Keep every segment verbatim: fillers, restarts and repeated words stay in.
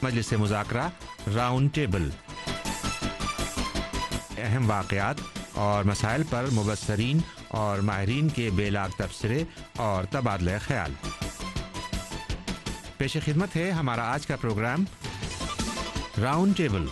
मजलिस मुज़ाकरा round table, अहम वाक़यात और मसाइल पर मुबस्सरीन और माहिरीन के बेलाग तबसरे और तबादला ख्याल। पेश खिदमत है हमारा आज का प्रोग्राम राउंड टेबल।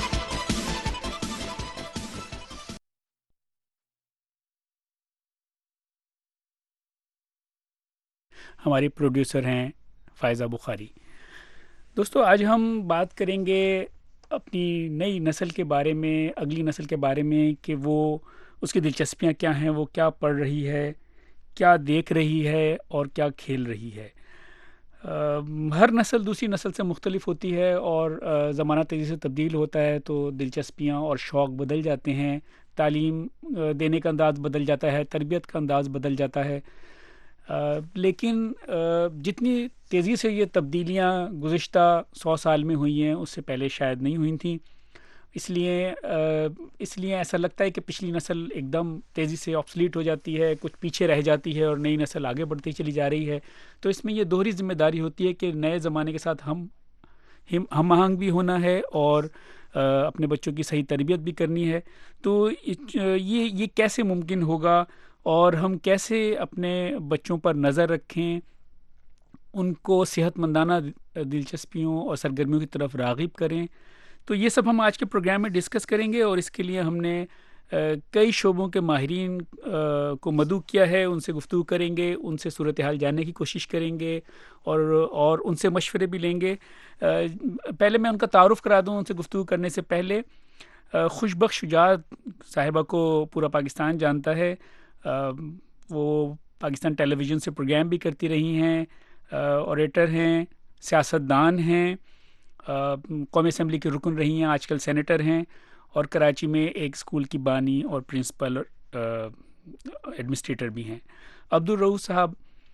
हमारी प्रोड्यूसर हैं फ़ायज़ा बुखारी। दोस्तों, आज हम बात करेंगे अपनी नई नस्ल के बारे में, अगली नस्ल के बारे में कि वो उसकी दिलचस्पियां क्या हैं, वो क्या पढ़ रही है, क्या देख रही है और क्या खेल रही है। आ, हर नस्ल दूसरी नस्ल से मुख्तलिफ होती है और ज़माना तेज़ी से तब्दील होता है तो दिलचस्पियां और शौक़ बदल जाते हैं, तालीम देने का अंदाज़ बदल जाता है, तरबियत का अंदाज़ बदल जाता है। Uh, लेकिन uh, जितनी तेज़ी से ये तब्दीलियाँ गुज़िश्ता सौ साल में हुई हैं उससे पहले शायद नहीं हुई थी। इसलिए uh, इसलिए ऐसा लगता है कि पिछली नस्ल एकदम तेज़ी से ऑब्सलीट हो जाती है, कुछ पीछे रह जाती है और नई नस्ल आगे बढ़ती चली जा रही है। तो इसमें ये दोहरी ज़िम्मेदारी होती है कि नए ज़माने के साथ हम हम आहंग भी होना है और uh, अपने बच्चों की सही तरबियत भी करनी है। तो ये ये कैसे मुमकिन होगा और हम कैसे अपने बच्चों पर नज़र रखें, उनको सेहतमंदाना दिलचस्पियों और सरगर्मियों की तरफ राग़िब करें। तो ये सब हम आज के प्रोग्राम में डिस्कस करेंगे और इसके लिए हमने कई शोबों के माहिरीन को मदऊ किया है, उनसे गुफ्तगू करेंगे, उनसे सूरत हाल जानने की कोशिश करेंगे और और उनसे मशवरे भी लेंगे। पहले मैं उनका तारुफ़ करा दूँ उनसे गुफ्तगू करने से पहले। खुशबख्श शुजात साहिबा को पूरा पाकिस्तान जानता है। वो पाकिस्तान टेलीविज़न से प्रोग्राम भी करती रही हैं, ऑरेटर हैं, सियासतदान हैं, कौमी असम्बली की रुकन रही हैं, आजकल सेनेटर हैं और कराची में एक स्कूल की बानी और प्रिंसिपल एडमिनिस्ट्रेटर भी हैं। अब्दुल रऊफ़ साहब,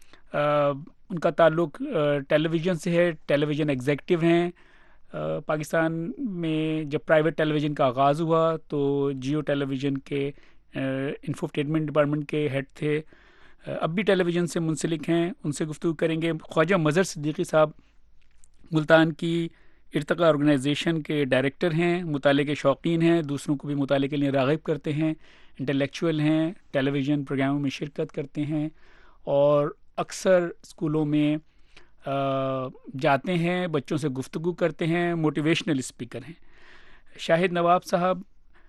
उनका ताल्लुक़ टेलीविज़न से है, टेलीविज़न एग्जीक्यूटिव हैं। पाकिस्तान में जब प्राइवेट टेलीविज़न का आगाज़ हुआ तो जियो टेलीविज़न के इंफोटेनमेंट डिपार्टमेंट के हेड थे, अब भी टेलीविज़न से मुंसलिक हैं, उनसे गुफ्तगू करेंगे। ख्वाजा मज़हर सिद्दीकी साहब मुल्तान की इर्तक़ा ऑर्गेनाइजेशन के डायरेक्टर हैं, मुताले के शौकीन हैं, दूसरों को भी मुताले के लिए राग़िब करते हैं, इंटेलेक्चुअल हैं, टेलीविज़न प्रोग्रामों में शिरकत करते हैं और अक्सर स्कूलों में जाते हैं, बच्चों से गुफ्तगू करते हैं, मोटिवेशनल स्पीकर हैं। शाहिद नवाब साहब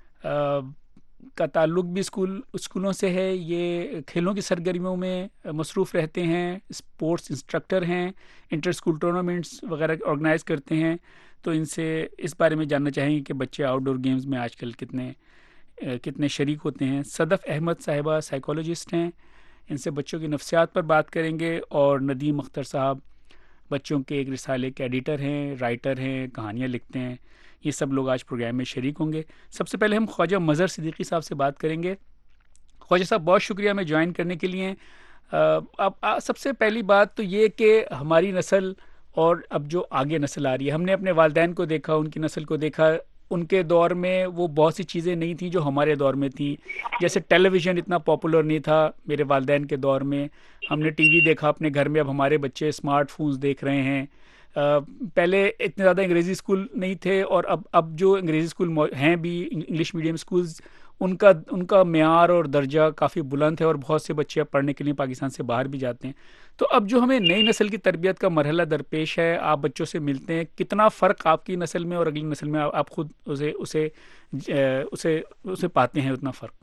का ताल्लुक़ भी स्कूल स्कूलों से है, ये खेलों की सरगर्मियों में मसरूफ़ रहते हैं, स्पोर्ट्स इंस्ट्रक्टर हैं, इंटर स्कूल टूर्नामेंट्स वगैरह ऑर्गेनाइज़ करते हैं। तो इनसे इस बारे में जानना चाहेंगे कि बच्चे आउटडोर गेम्स में आजकल कितने कितने शरीक होते हैं। सदफ़ अहमद साहिबा साइकोलॉजिस्ट हैं, इनसे बच्चों की नफ्सियात पर बात करेंगे। और नदीम अख्तर साहब बच्चों के एक रिसाले के एडिटर हैं, राइटर हैं, कहानियाँ लिखते हैं। ये सब लोग आज प्रोग्राम में शरीक होंगे। सबसे पहले हम ख्वाजा मज़हर सिद्दीकी साहब से बात करेंगे। ख्वाजा साहब, बहुत शुक्रिया हमें ज्वाइन करने के लिए। अब सबसे पहली बात तो ये कि हमारी नस्ल और अब जो आगे नस्ल आ रही है, हमने अपने वालिदैन को देखा, उनकी नस्ल को देखा, उनके दौर में वो बहुत सी चीज़ें नहीं थी जो हमारे दौर में थी। जैसे टेलीविज़न इतना पॉपुलर नहीं था मेरे वालिदैन के दौर में, हमने टीवी देखा अपने घर में, अब हमारे बच्चे स्मार्टफोन्स देख रहे हैं। Uh, पहले इतने ज़्यादा अंग्रेज़ी स्कूल नहीं थे और अब अब जो अंग्रेज़ी स्कूल हैं भी, इंग्लिश मीडियम स्कूल्स, उनका उनका म्यार और दर्जा काफ़ी बुलंद है और बहुत से बच्चे अब पढ़ने के लिए पाकिस्तान से बाहर भी जाते हैं। तो अब जो हमें नई नस्ल की तरबियत का मरहला दरपेश है, आप बच्चों से मिलते हैं, कितना फ़र्क आपकी नस्ल में और अगली नस्ल में आप खुद उसे उसे उसे उसे पाते हैं, उतना फ़र्क?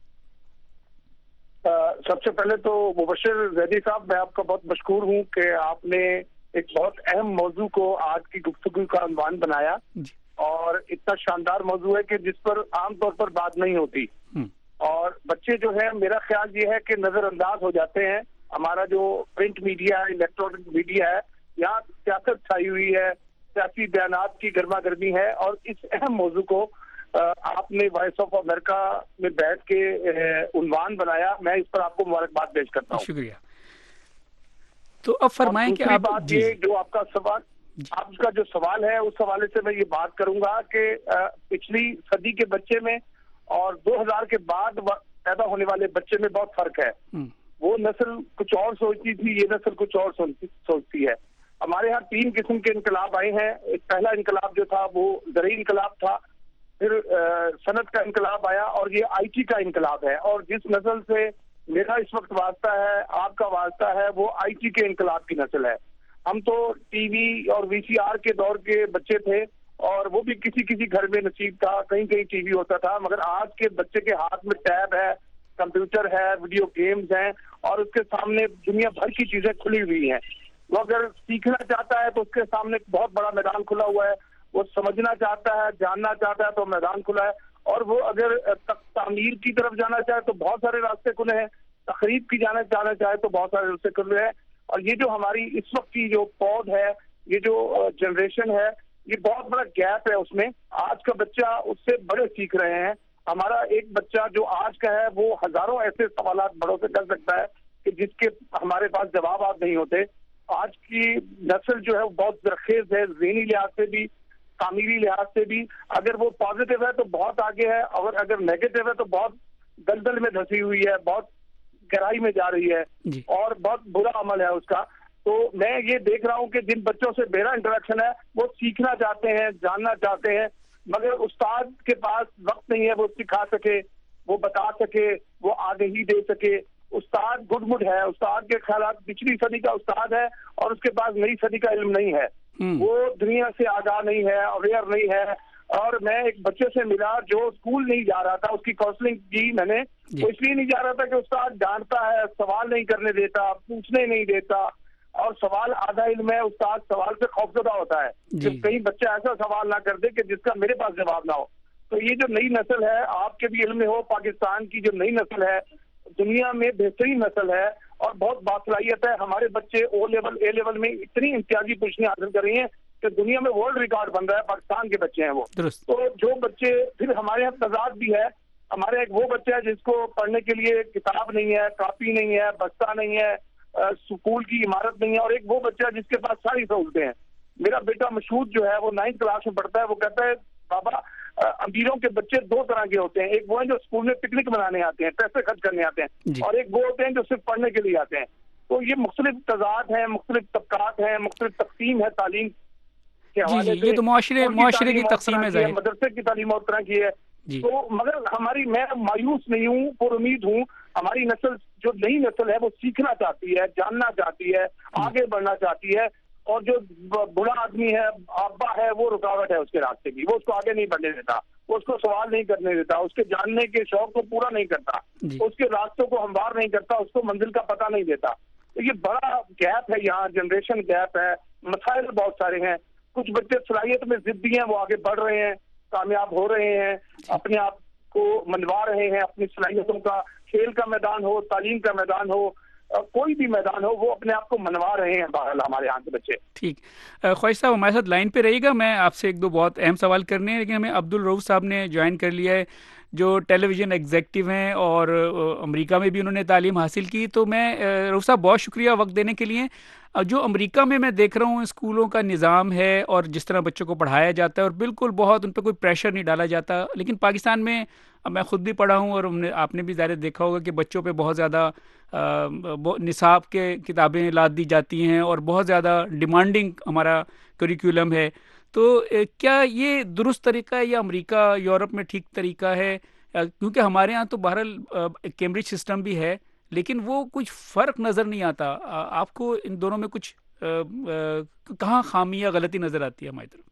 uh, सबसे पहले तो मुबश्शिर ज़ैदी साहब, मैं आपका बहुत मशकूर हूँ कि आपने एक बहुत अहम मौजू को आज की गुफ्तगू का अनवान बनाया और इतना शानदार मौजू है कि जिस पर आमतौर पर बात नहीं होती और बच्चे जो है, मेरा ख्याल ये है कि नजरअंदाज हो जाते हैं। हमारा जो प्रिंट मीडिया है, इलेक्ट्रॉनिक मीडिया है, यहाँ सियासत छाई हुई है, सियासी बयानात की गर्मा गर्मी है और इस अहम मौजू को आपने वॉइस ऑफ अमेरिका में बैठ के उन्वान बनाया। मैं इस पर आपको मुबारकबाद पेश करता हूँ। शुक्रिया। तो अब फरमाएं कि आप बात ये जो आपका सवाल आपका जो सवाल है उस हवाले से मैं ये बात करूंगा कि पिछली सदी के बच्चे में और दो हज़ार के बाद पैदा होने वाले बच्चे में बहुत फर्क है। वो नस्ल कुछ और सोचती थी, ये नस्ल कुछ और सोचती है। ہمارے یہاں تین قسم کے انقلاب آئے ہیں. ایک پہلا انقلاب جو تھا وہ زرعی انقلاب تھا, پھر صنعت کا انقلاب آیا, اور یہ آئی ٹی کا انقلاب ہے. اور جس نسل سے میرا اس وقت واسطہ ہے, آپ کا واسطہ ہے, وہ آئی ٹی کے انقلاب کی نسل ہے. ہم تو ٹی وی اور وی سی آر کے دور کے بچے تھے, اور وہ بھی کسی کسی گھر میں نصیب تھا, کہیں کہیں ٹی وی ہوتا تھا. مگر آج کے بچے کے ہاتھ میں ٹیب ہے, کمپیوٹر ہے, ویڈیو گیمز ہیں, اور اس کے سامنے دنیا بھر کی چیزیں کھلی ہوئی ہیں. وہ اگر سیکھنا چاہتا ہے تو اس کے سامنے بہت بڑا میدان کھلا ہوا ہے. وہ سمجھنا چاہتا ہے, جاننا چاہتا ہے تو میدان کھلا ہے. اور وہ اگر تعمیر کی طرف جانا چاہے تو بہت سارے راستے کھلے ہیں, تخریب کی جانا جانا چاہے تو بہت سارے راستے کھلے ہیں. اور یہ جو ہماری اس وقت کی جو پود ہے, یہ جو جنریشن ہے, یہ بہت بڑا گیپ ہے اس میں. آج کا بچہ اس سے بڑے سیکھ رہے ہیں. ہمارا ایک بچہ جو آج کا ہے وہ ہزاروں ایسے سوالات بڑوں سے کر سکتا ہے کہ جس کے ہمارے پاس جوابات نہیں ہوتے. آج کی نسل جو ہے وہ بہت زرخیز ہے, ذہنی لحاظ سے بھی, تعمیری لحاظ سے بھی. اگر وہ پازیٹیو ہے تو بہت آگے ہے, اور اگر نیگیٹو ہے تو بہت دلدل میں دھسی ہوئی ہے, بہت گہرائی میں جا رہی ہے, اور بہت برا عمل ہے اس کا. تو میں یہ دیکھ رہا ہوں کہ جن بچوں سے میرا انٹریکشن ہے وہ سیکھنا چاہتے ہیں, جاننا چاہتے ہیں, مگر استاد کے پاس وقت نہیں ہے وہ سکھا سکے, وہ بتا سکے, وہ آگے ہی دے سکے. استاد گڈ مڈ ہے, استاد کے خیالات پچھلی صدی کا استاد ہے, اور اس کے پاس نئی صدی کا علم نہیں ہے. وہ دنیا سے آگاہ نہیں ہے, اویئر نہیں ہے. اور میں ایک بچے سے ملا جو اسکول نہیں جا رہا تھا, اس کی کاؤنسلنگ کی میں نے. وہ اس لیے نہیں جا رہا تھا کہ استاد ڈانٹتا ہے, سوال نہیں کرنے دیتا, پوچھنے نہیں دیتا, اور سوال آدھا علم ہے. استاد سوال سے خوفزدہ ہوتا ہے کہ کہیں بچہ ایسا سوال نہ کر دے کہ جس کا میرے پاس جواب نہ ہو. تو یہ جو نئی نسل ہے, آپ کے بھی علم میں ہو, پاکستان کی جو نئی نسل ہے دنیا میں بہترین نسل ہے اور بہت باصلاحیت ہے. ہمارے بچے او لیول اے لیول میں اتنی امتیازی پوزیشنیں حاصل کر رہی ہیں کہ دنیا میں ورلڈ ریکارڈ بن رہا ہے. پاکستان کے بچے ہیں وہ. تو جو بچے, پھر ہمارے یہاں تضاد بھی ہے. ہمارے ایک وہ بچہ ہے جس کو پڑھنے کے لیے کتاب نہیں ہے, کاپی نہیں ہے, بستہ نہیں ہے, اسکول کی عمارت نہیں ہے, اور ایک وہ بچہ جس کے پاس ساری سہولتیں ہیں. میرا بیٹا مشہود جو ہے وہ نائنتھ کلاس میں پڑھتا ہے. وہ کہتا ہے بابا امیروں کے بچے دو طرح کے ہوتے ہیں, ایک وہ ہیں جو اسکول میں پکنک منانے آتے ہیں, پیسے خرچ کرنے آتے ہیں, اور ایک وہ ہوتے ہیں جو صرف پڑھنے کے لیے آتے ہیں. تو یہ مختلف تضاد ہیں, مختلف طبقات ہیں, مختلف تقسیم ہے تعلیم کے حوالے سے. یہ تو معاشرے معاشرے کی تقسیم ہے, مدرسے کی تعلیم اور طرح کی ہے. تو مگر ہماری, میں مایوس نہیں ہوں, پر امید ہوں. ہماری نسل جو نئی نسل ہے وہ سیکھنا چاہتی ہے, جاننا چاہتی ہے, آگے بڑھنا چاہتی ہے. اور جو بڑا آدمی ہے, ابا ہے, وہ رکاوٹ ہے اس کے راستے کی. وہ اس کو آگے نہیں بڑھنے دیتا, وہ اس کو سوال نہیں کرنے دیتا, اس کے جاننے کے شوق کو پورا نہیں کرتا, اس کے راستوں کو ہموار نہیں کرتا, اس کو منزل کا پتہ نہیں دیتا. تو یہ بڑا گیپ ہے یہاں, جنریشن گیپ ہے. مسائل بہت سارے ہیں. کچھ بچے صلاحیت میں ضدی ہیں, وہ آگے بڑھ رہے ہیں, کامیاب ہو رہے ہیں, اپنے آپ کو منوا رہے ہیں, اپنی صلاحیتوں کا, کھیل کا میدان ہو, تعلیم کا میدان ہو, کوئی بھی میدان ہو, وہ اپنے آپ کو منوا رہے ہیں. بہرحال ہمارے یہاں کے بچے. ٹھیک, خواجہ صاحب ہمارے ساتھ لائن پہ رہیے گا. میں آپ سے ایک دو بہت اہم سوال کرنے ہیں, لیکن ہمیں عبد الرؤف صاحب نے جوائن کر لیا ہے جو ٹیلی ویژن ایگزیکٹو ہیں اور امریکہ میں بھی انہوں نے تعلیم حاصل کی. تو میں رؤف صاحب بہت شکریہ وقت دینے کے لیے. جو امریکہ میں میں دیکھ رہا ہوں اسکولوں کا نظام ہے اور جس طرح بچوں کو پڑھایا جاتا ہے, اور بالکل بہت ان پہ کوئی پریشر نہیں ڈالا جاتا. لیکن پاکستان میں, اب میں خود بھی پڑھا ہوں اور ہم نے, آپ نے بھی ظاہر دیکھا ہوگا کہ بچوں پہ بہت زیادہ نصاب کے کتابیں لاد دی جاتی ہیں اور بہت زیادہ ڈیمانڈنگ ہمارا کریکولم ہے. تو کیا یہ درست طریقہ ہے یا امریکہ یورپ میں ٹھیک طریقہ ہے؟ کیونکہ ہمارے ہاں تو بہرحال کیمبرج سسٹم بھی ہے, لیکن وہ کچھ فرق نظر نہیں آتا. آپ کو ان دونوں میں کچھ کہاں خامی یا غلطی نظر آتی ہے ہماری طرف؟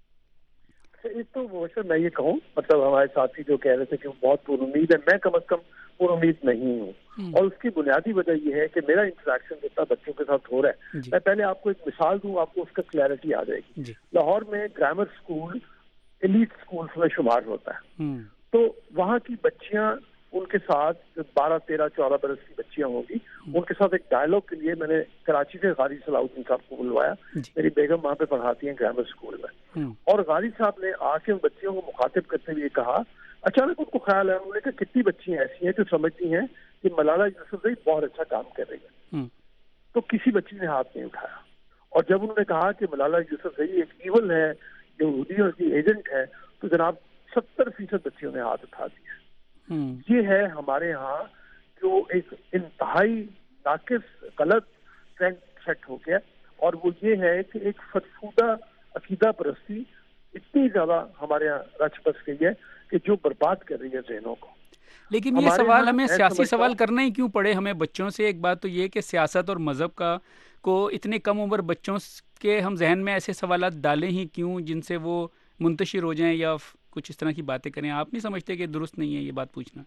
ایک تو وہ میں یہ کہوں, مطلب ہمارے ساتھی جو کہہ رہے تھے کہ وہ بہت پر امید ہے, میں کم از کم پر امید نہیں ہوں. اور اس کی بنیادی وجہ یہ ہے کہ میرا انٹریکشن جتنا بچوں کے ساتھ ہو رہا ہے, میں پہلے آپ کو ایک مثال دوں, آپ کو اس کا کلیئرٹی آ جائے گی. لاہور میں گرامر اسکول ایلیٹ اسکولس میں شمار ہوتا ہے. تو وہاں کی بچیاں, ان کے ساتھ بارہ تیرہ چودہ برس کی بچیاں ہوں گی, ان کے ساتھ ایک ڈائلاگ کے لیے میں نے کراچی سے غازی صلاح الدین صاحب کو بلوایا. میری بیگم وہاں پہ پڑھاتی ہیں گرامر اسکول میں, اور غازی صاحب نے آ کے بچیوں کو مخاطب کرتے ہوئے کہا, اچانک ان کو خیال ہے, انہوں نے کہا کتنی بچیاں ایسی ہیں جو سمجھتی ہیں کہ ملالہ یوسفزئی بہت اچھا کام کر رہی ہے. تو کسی بچی نے ہاتھ نہیں اٹھایا. اور جب انہوں نے کہا کہ ملالہ یوسفزئی ایک ایول ہے, یہودیوں کی ایجنٹ ہے, تو جناب ستر فیصد بچیوں نے ہاتھ اٹھا دیا. یہ ہے ہمارے ہاں جو ایک انتہائی ناقص غلط ٹرینڈ سیٹ ہو گیا. اور وہ یہ ہے کہ ایک فرسودہ عقیدہ پرستی اتنی زیادہ ہمارے یہاں رچ بس گئی ہے کہ جو برباد کر رہی ہے ذہنوں کو. لیکن یہ سوال ہمیں سیاسی سوال کرنا ہی کیوں پڑے ہمیں بچوں سے؟ ایک بات تو یہ کہ سیاست اور مذہب کا کو اتنے کم عمر بچوں کے ہم ذہن میں ایسے سوالات ڈالیں ہی کیوں جن سے وہ منتشر ہو جائیں یا کچھ اس طرح کی باتیں کریں؟ آپ نہیں سمجھتے کہ درست نہیں ہے یہ بات پوچھنا؟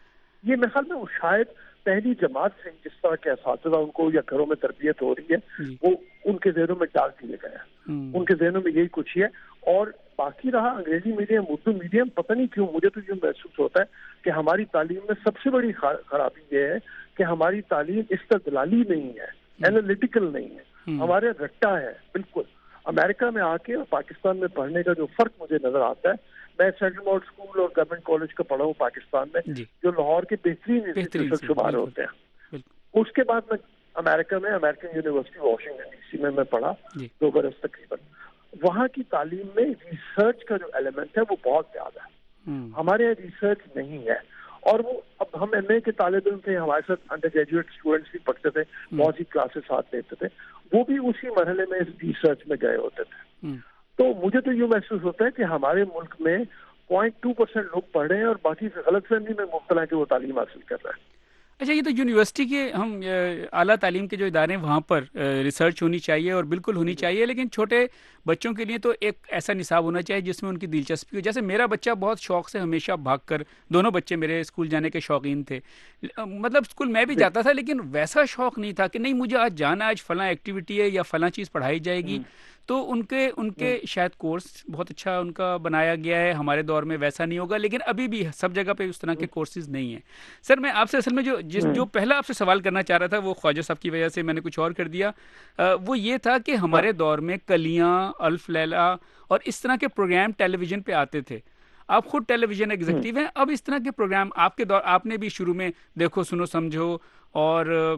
یہ میرے خیال میں شاید پہلی جماعت سے جس طرح کے اساتذہ ان کو یا گھروں میں تربیت ہو رہی ہے وہ ان کے ذہنوں میں ڈال دیے گئے ہیں، ان کے ذہنوں میں یہی کچھ ہی ہے. اور باقی رہا انگریزی میڈیم اردو میڈیم، پتہ نہیں کیوں مجھے تو یہ محسوس ہوتا ہے کہ ہماری تعلیم میں سب سے بڑی خرابی یہ ہے کہ ہماری تعلیم استدلالی نہیں ہے، اینالیٹیکل نہیں ہے، ہمارے رٹا ہے بالکل. امریکہ میں آ کے اور پاکستان میں پڑھنے کا جو فرق مجھے نظر آتا ہے، میں سینٹرل ماڈل اسکول اور گورنمنٹ کالج کا پڑھا ہوں پاکستان میں جو لاہور کے بہترین انسٹیٹیوشن شمار ہوتے ہیں. اس کے بعد میں امریکہ میں American University Washington D C میں میں پڑھا دو برس تقریباً. وہاں کی تعلیم میں ریسرچ کا جو ایلیمنٹ ہے وہ بہت زیادہ ہے، ہمارے یہاں ریسرچ نہیں ہے. اور وہ اب ہم ایم اے کے طالب علم تھے، ہمارے ساتھ انڈر گریجویٹ اسٹوڈنٹس بھی پڑھتے تھے، بہت سی کلاسز ساتھ لیتے تھے، وہ بھی اسی مرحلے میں اس ریسرچ میں گئے ہوتے تھے. تو مجھے تو یہ محسوس ہوتا ہے کہ ہمارے ملک میں پوائنٹ ٹو پرسینٹ لوگ پڑھ رہے ہیں اور باقی غلط فہمی میں مبتلا ہے کہ وہ تعلیم حاصل کر رہے ہیں. اچھا، یہ تو یونیورسٹی کے ہم اعلیٰ تعلیم کے جو ادارے ہیں وہاں پر ریسرچ ہونی چاہیے اور بالکل ہونی چاہیے، لیکن چھوٹے بچوں کے لیے تو ایک ایسا نصاب ہونا چاہیے جس میں ان کی دلچسپی ہو. جیسے میرا بچہ بہت شوق سے ہمیشہ بھاگ کر، دونوں بچے میرے اسکول جانے کے شوقین تھے، مطلب اسکول میں بھی جاتا تھا لیکن ویسا شوق نہیں تھا کہ نہیں مجھے آج جانا، آج فلاں ایکٹیویٹی ہے یا فلاں چیز پڑھائی جائے گی. تو ان کے ان کے شاید کورس بہت اچھا ان کا بنایا گیا ہے، ہمارے دور میں ویسا نہیں ہوگا، لیکن ابھی بھی سب جگہ پہ اس طرح کے کورسز نہیں ہیں. سر میں آپ سے اصل میں جو جس جو پہلا آپ سے سوال کرنا چاہ رہا تھا وہ خواجہ صاحب کی وجہ سے میں نے کچھ اور کر دیا. وہ یہ تھا کہ ہمارے دور میں کلیاں، الف لیلا اور اس طرح کے پروگرام ٹیلی ویژن پہ آتے تھے. آپ خود ٹیلی ویژن ایگزیکٹو ہیں، اب اس طرح کے پروگرام آپ کے دور آپ نے بھی شروع میں دیکھو سنو سمجھو اور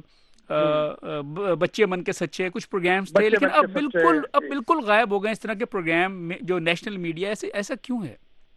بچے من کے سچے کچھ پروگرامز تھے، لیکن اب بالکل اب بالکل غائب ہو گئے اس طرح کے پروگرام جو نیشنل میڈیا. ایسے ایسا کیوں ہے؟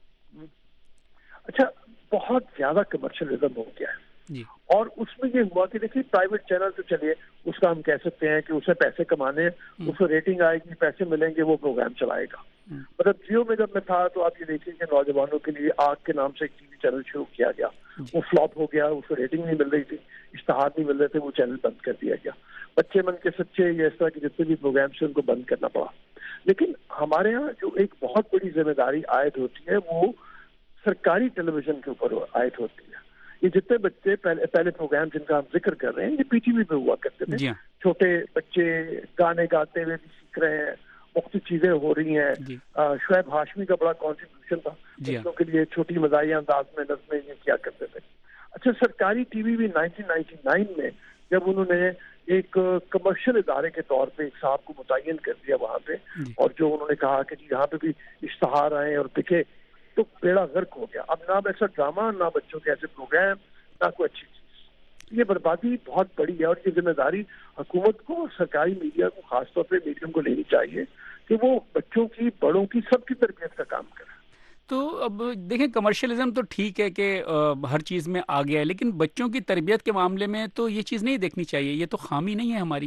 اچھا، بہت زیادہ کمرشلزم ہو گیا ہے جی. اور اس میں یہ ہوا کہ دیکھیے پرائیویٹ چینل تو چلیے اس کا ہم کہہ سکتے ہیں کہ اسے پیسے کمانے، اس کو ریٹنگ آئے گی، پیسے ملیں گے، وہ پروگرام چلائے گا. مطلب جیو میں جب میں تھا تو آپ یہ دیکھیے کہ نوجوانوں کے لیے آگ کے نام سے ایک ٹی وی چینل شروع کیا گیا، وہ فلاپ ہو گیا، اس کو ریٹنگ نہیں مل رہی تھی، اشتہار نہیں مل رہے تھے، وہ چینل بند کر دیا گیا. بچے من کے سچے یا اس طرح کے جتنے بھی پروگرام سے ان کو بند کرنا پڑا. لیکن ہمارے یہاں جو ایک بہت بڑی ذمہ داری عائد ہوتی ہے وہ سرکاری ٹیلی ویژن کے اوپر عائد ہوتی ہے. یہ جتنے بچے پہلے پہلے پروگرام جن کا ہم ذکر کر رہے ہیں یہ پی ٹی وی پہ ہوا کرتے تھے. چھوٹے بچے گانے گاتے ہوئے بھی سیکھ رہے ہیں، مختلف چیزیں ہو رہی ہیں. شعیب ہاشمی کا بڑا کنٹریبیوشن تھا بچوں کے لیے، چھوٹی مزاحیہ انداز میں نظمیں یہ کیا کرتے تھے. اچھا، سرکاری ٹی وی بھی نائنٹین نائنٹی نائن میں جب انہوں نے ایک کمرشل ادارے کے طور پہ ایک صاحب کو متعین کر دیا وہاں پہ، اور جو انہوں نے کہا کہ جی یہاں پہ بھی اشتہار آئے اور دکھے، تو بیڑا غرق ہو گیا. اب نہ ایسا ڈرامہ، نہ بچوں کے ایسے پروگرام، نہ کوئی اچھی چیز. یہ بربادی بہت بڑی ہے اور یہ ذمہ داری حکومت کو اور سرکاری میڈیا کو، خاص طور پہ میڈیم کو لینی چاہیے کہ وہ بچوں کی، بڑوں کی، سب کی تربیت کا کام کرے. تو اب دیکھیں کمرشلزم تو ٹھیک ہے کہ ہر چیز میں آ گیا ہے، لیکن بچوں کی تربیت کے معاملے میں تو یہ چیز نہیں دیکھنی چاہیے. یہ تو خامی نہیں ہے ہماری.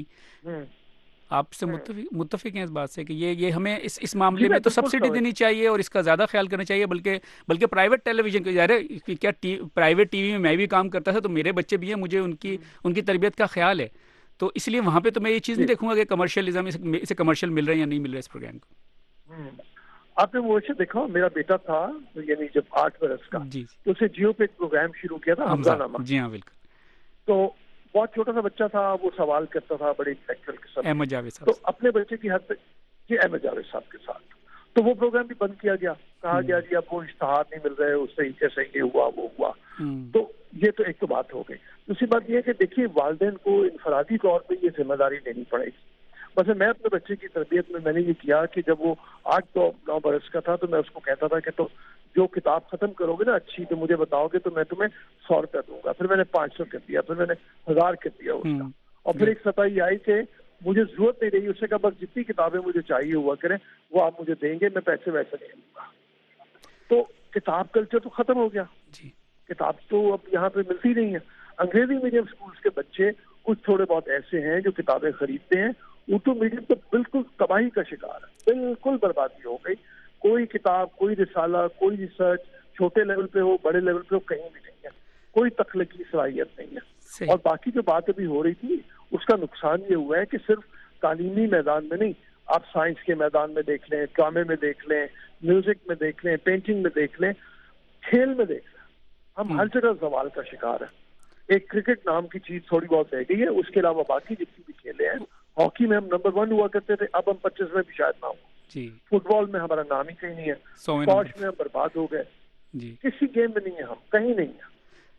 آپ سے متفق متفق ہیں اس بات سے کہ یہ یہ ہمیں اس اس معاملے میں تو سبسڈی دینی چاہیے اور اس کا زیادہ خیال کرنا چاہیے. بلکہ بلکہ پرائیویٹ ٹیلی ویژن کے ظاہر ہے کیا پرائیویٹ ٹی وی میں میں بھی کام کرتا تھا تو میرے بچے بھی ہیں، مجھے ان کی ان کی تربیت کا خیال ہے. تو اس لیے وہاں پہ تو میں یہ چیز نہیں دیکھوں گا کہ کمرشلزم اسے کمرشل مل رہا ہے یا نہیں مل رہا ہے اس پروگرام کو. آپ نے وہ دیکھا، میرا بیٹا تھا یعنی جب آٹھ برس کا تو اسے جیو پہ ایک پروگرام شروع کیا تھا حمزہ نامہ. جی ہاں بالکل. تو بہت چھوٹا سا بچہ تھا، وہ سوال کرتا تھا بڑے انٹلیکچوئل قسم، احمد جاوید صاحب. تو اپنے بچے کی حد تک جی احمد جاوید صاحب کے ساتھ تو وہ پروگرام بھی بند کیا گیا. کہا گیا جی اب وہ اشتہار نہیں مل رہے، اس طریقے سے یہ ہوا وہ ہوا. تو یہ تو ایک تو بات ہو گئی. دوسری بات یہ ہے کہ دیکھیے والدین کو انفرادی طور پہ یہ ذمہ داری لینی پڑے گی. بس میں اپنے بچے کی تربیت میں میں نے یہ کیا کہ جب وہ آٹھ تو نو برس کا تھا تو میں اس کو کہتا تھا کہ تو جو کتاب ختم کرو گے نا اچھی تو مجھے بتاؤ گے تو میں تمہیں سو روپیہ دوں گا. پھر میں نے پانچ سو کر دیا، پھر میں نے ہزار کر دیا اس کا. اور پھر ایک سطح یہ آئی کہ مجھے ضرورت نہیں رہی. اس سے کہا بس جتنی کتابیں مجھے چاہیے ہوا کریں وہ آپ مجھے دیں گے، میں پیسے ویسے نہیں دوں گا. تو کتاب کلچر تو ختم ہو گیا. کتاب تو اب یہاں پہ ملتی نہیں ہے. انگریزی میڈیم اسکولس کے بچے کچھ تھوڑے بہت ایسے ہیں جو کتابیں خریدتے ہیں اردو میڈیم تو بالکل تباہی کا شکار ہے, بالکل بربادی ہو گئی. کوئی کتاب, کوئی رسالہ, کوئی ریسرچ چھوٹے لیول پہ ہو بڑے لیول پہ ہو کہیں بھی نہیں ہے, کوئی تخلیقی صلاحیت نہیں ہے. اور باقی جو بات ابھی ہو رہی تھی اس کا نقصان یہ ہوا ہے کہ صرف تعلیمی میدان میں نہیں, آپ سائنس کے میدان میں دیکھ لیں, ڈرامے میں دیکھ لیں, میوزک میں دیکھ لیں, پینٹنگ میں دیکھ لیں, کھیل میں دیکھ لیں, ہم ہر جگہ زوال کا شکار ہیں. ایک کرکٹ نام کی چیز تھوڑی بہت رہ گئی ہے, اس کے علاوہ باقی جتنی بھی کھیلے ہیں. ہاکی میں ہم نمبر ون ہوا کرتے تھے, اب ہم پچیس میں بھی شاید نہ ہوں. فٹ بال میں ہمارا نام ہی کہیں نہیں ہے, اسکواش میں ہم برباد ہو گئے, کسی گیم میں نہیں ہے, ہم کہیں نہیں ہیں.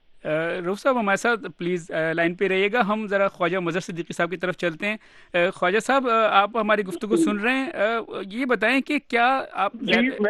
رؤف صاحب ہمارے ساتھ پلیز لائن پہ رہیے گا, ہم ذرا خواجہ مظہر صدیقی صاحب کی طرف چلتے ہیں. خواجہ صاحب آپ ہماری گفتگو سن رہے ہیں, یہ بتائیں کہ کیا آپ جی میں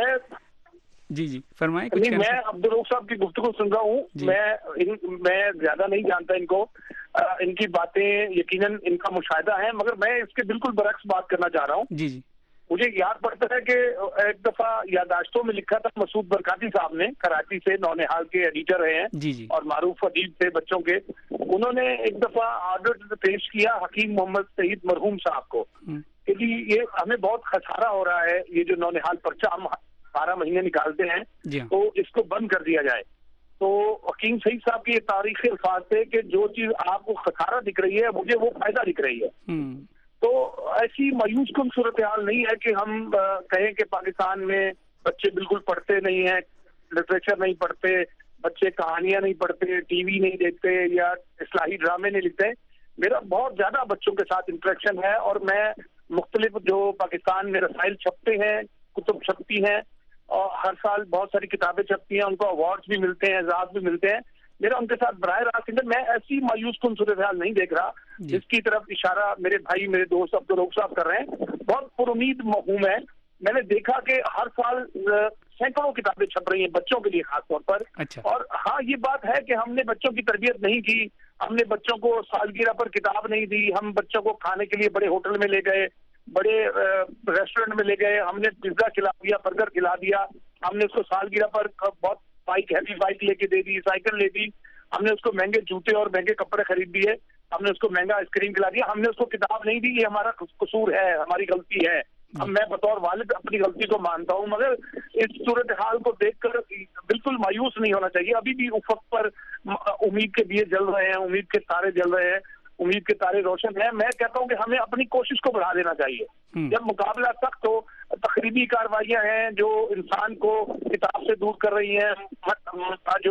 جی جی فرمائیں. نہیں, میں عبدالرؤف صاحب کی گفتگو سن رہا ہوں. میں میں زیادہ نہیں جانتا ان کو, ان کی باتیں یقیناً ان کا مشاہدہ ہے, مگر میں اس کے بالکل برعکس بات کرنا چاہ رہا ہوں. جی جی مجھے یاد پڑتا ہے کہ ایک دفعہ یادداشتوں میں لکھا تھا مسعود برکاتی صاحب نے, کراچی سے نونہال کے ایڈیٹر رہے ہیں جی جی اور معروف ادیب تھے بچوں کے. انہوں نے ایک دفعہ آرڈر پیش کیا حکیم محمد سعید مرحوم صاحب کو کہ جی یہ ہمیں بہت خسارہ ہو رہا ہے, یہ جو نونہال پرچہ ہم بارہ مہینے نکالتے ہیں تو اس کو بند کر دیا جائے. تو حکیم سعید صاحب کی یہ تاریخی الفاظ تھے کہ جو چیز آپ کو خسارہ دکھ رہی ہے مجھے وہ فائدہ دکھ رہی ہے. تو ایسی مایوس کن صورتحال نہیں ہے کہ ہم کہیں کہ پاکستان میں بچے بالکل پڑھتے نہیں ہیں, لٹریچر نہیں پڑھتے, بچے کہانیاں نہیں پڑھتے, ٹی وی نہیں دیکھتے یا اصلاحی ڈرامے نہیں لکھتے. میرا بہت زیادہ بچوں کے ساتھ انٹریکشن ہے اور میں مختلف جو پاکستان میں رسائل چھپتے ہیں, کتب چھپتی ہیں اور ہر سال بہت ساری کتابیں چھپتی ہیں, ان کو ایوارڈز بھی ملتے ہیں, اعزاز بھی ملتے ہیں. میرا ان کے ساتھ براہ راست میں ایسی مایوس کن صورتحال نہیں دیکھ رہا جس کی طرف اشارہ میرے بھائی میرے دوست عبدالرؤف صاحب کر رہے ہیں. بہت پر امید مفہوم ہے. میں نے دیکھا کہ ہر سال سینکڑوں کتابیں چھپ رہی ہیں بچوں کے لیے خاص طور پر. اور ہاں یہ بات ہے کہ ہم نے بچوں کی تربیت نہیں کی, ہم نے بچوں کو سالگرہ پر کتاب نہیں دی, ہم بچوں کو کھانے کے لیے بڑے ہوٹل میں لے گئے, بڑے ریسٹورینٹ میں لے گئے, ہم نے پیزا کھلا دیا, برگر کھلا دیا, ہم نے اس کو سالگرہ پر بہت بائک ہیوی بائک لے کے دے دی, سائیکل لے دی, ہم نے اس کو مہنگے جوتے اور مہنگے کپڑے خرید دیے, ہم نے اس کو مہنگا آئس کریم کھلا دیا, ہم نے اس کو کتاب نہیں دی. یہ ہمارا قصور ہے, ہماری غلطی ہے. اب میں بطور والد اپنی غلطی کو مانتا ہوں, مگر اس صورتحال کو دیکھ کر بالکل مایوس نہیں ہونا چاہیے. ابھی بھی افق پر امید کے دیے جل رہے ہیں, امید کے تارے جل رہے ہیں, امید کے تارے روشن ہیں. میں کہتا ہوں کہ ہمیں اپنی کوشش کو بڑھا دینا چاہیے. جب مقابلہ سخت ہو, تخریبی کارروائیاں ہیں جو انسان کو کتاب سے دور کر رہی ہیں, جو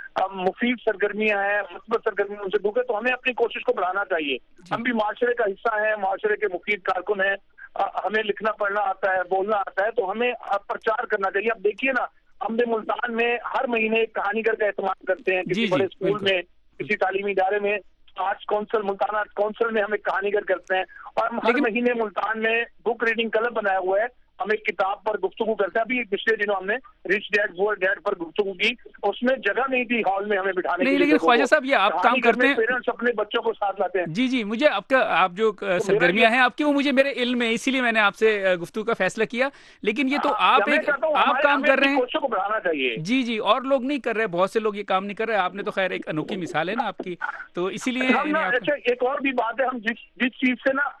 مفید سرگرمیاں ہیں, مثبت سرگرمیاں ان سے دور کر, تو ہمیں اپنی کوشش کو بڑھانا چاہیے. ہم بھی معاشرے کا حصہ ہیں, معاشرے کے مفید کارکن ہیں, ہمیں لکھنا پڑھنا آتا ہے, بولنا آتا ہے, تو ہمیں پرچار کرنا چاہیے. اب دیکھیے نا, ہم نے ملتان میں ہر مہینے ایک کہانی گھر کا اہتمام کرتے ہیں, کسی بڑے اسکول میں, کسی تعلیمی ادارے میں, Arts Council, Multan Arts Council میں ہم ایک کہانی گھر کرتے ہیں, اور ہم ہر مہینے ملتان میں بک ریڈنگ کلب بنایا ہوا ہے, ہم ایک کتاب پر گفتگو کرتے ہیں. ابھی پچھلے دنوں ہم نے رچ ڈیڈ پور ڈیڈ پر گفتگو کی, اس میں جگہ نہیں تھی ہال میں ہمیں بٹھانے نہیں, لیکن خواجہ صاحب یہ آپ کام کرتے ہیں, پیرنٹس اپنے بچوں کو ساتھ لاتے ہیں. جی جی مجھے آپ کا آپ جو سرگرمیاں ہیں آپ کی وہ مجھے میرے علم میں, اسی لیے میں نے آپ سے گفتگو کا فیصلہ کیا. لیکن یہ تو آپ ایک آپ کام کر رہے ہیں, کو بڑھانا چاہیے. جی جی اور لوگ نہیں کر رہے, بہت سے لوگ یہ کام نہیں کر رہے. آپ نے تو خیر ایک انوکھی مثال ہے نا آپ کی, تو اسی لیے ایک اور بھی بات ہے, ہم جس جس چیز سے نا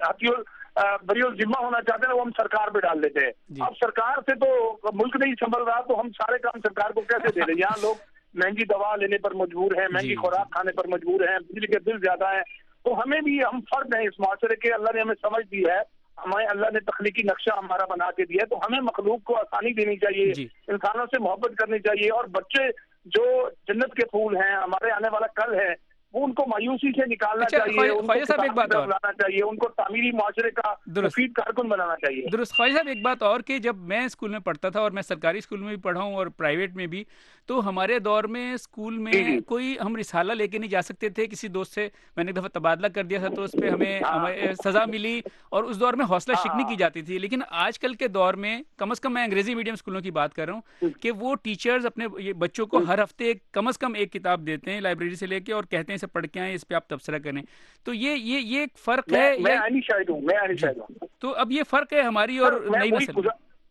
بری ذمہ ہونا چاہتے ہیں وہ ہم سرکار پہ ڈال دیتے ہیں. اب سرکار سے تو ملک نہیں سنبھل رہا, تو ہم سارے کام سرکار کو کیسے دے دیں؟ یہاں لوگ مہنگی دوا لینے پر مجبور ہیں, مہنگی خوراک کھانے پر مجبور ہیں, بجلی کے بل زیادہ ہیں. تو ہمیں بھی, ہم فرد ہیں اس معاشرے کے, اللہ نے ہمیں سمجھ دی ہے, ہمیں اللہ نے تخلیقی نقشہ ہمارا بنا کے دیا ہے, تو ہمیں مخلوق کو آسانی دینی چاہیے, انسانوں سے محبت کرنی چاہیے. اور بچے جو جنت کے پھول ہیں, ہمارے آنے والا کل ہے, وہ ان کو مایوسی سے نکالنا چاہیے, ان کو کتاب کی طرف لانا چاہیے, ان کو تعمیری معاشرے کا مفید کارکن بنانا چاہیے. درست. خواجہ صاحب ایک بات اور کہ جب میں اسکول میں پڑھتا تھا, اور میں سرکاری اسکول میں بھی پڑھا ہوں اور پرائیویٹ میں بھی, تو ہمارے دور میں اسکول میں کوئی ہم رسالہ لے کے نہیں جا سکتے تھے. کسی دوست سے میں نے ایک دفعہ تبادلہ کر دیا تھا تو اس پہ ہمیں ہمیں سزا ملی, اور اس دور میں حوصلہ شکنی کی جاتی تھی. لیکن آج کل کے دور میں, کم از کم میں انگریزی میڈیم اسکولوں کی بات کر رہا ہوں, کہ وہ ٹیچرز اپنے بچوں کو ہر ہفتے کم از کم ایک کتاب دیتے ہیں لائبریری سے لے کے, اور کہتے ہیں اسے پڑھ کے آئیں, اس پہ آپ تبصرہ کریں. تو یہ یہ یہ ایک فرق ہے. میں علی شاہد ہوں, میں علی شاہد ہوں. تو اب یہ فرق ہے ہماری اور نئی نسل.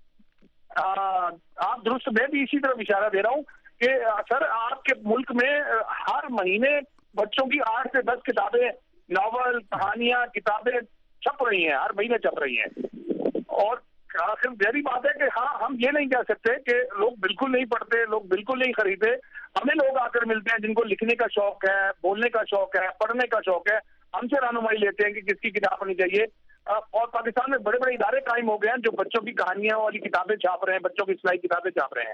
آپ درست, میں بھی اسی طرف اشارہ دے رہا ہوں کہ سر آپ کے ملک میں ہر مہینے بچوں کی آٹھ سے دس کتابیں, ناول, کہانیاں, کتابیں छप रही हैं, हर महीने छप रही हैं। और आखिर गहरी बात है कि हाँ, हम ये नहीं कह सकते कि लोग बिल्कुल नहीं पढ़ते, लोग बिल्कुल नहीं खरीदते। हमें लोग आकर मिलते हैं जिनको लिखने का शौक है, बोलने का शौक है, पढ़ने का शौक है, हमसे रहनुमाई लेते हैं कि किसकी किताब पढ़नी चाहिए। और पाकिस्तान में बड़े बड़े इदारे कायम हो गए हैं जो बच्चों की कहानियां वाली किताबें छाप रहे हैं, बच्चों की सिलाई किताबें छाप रहे हैं।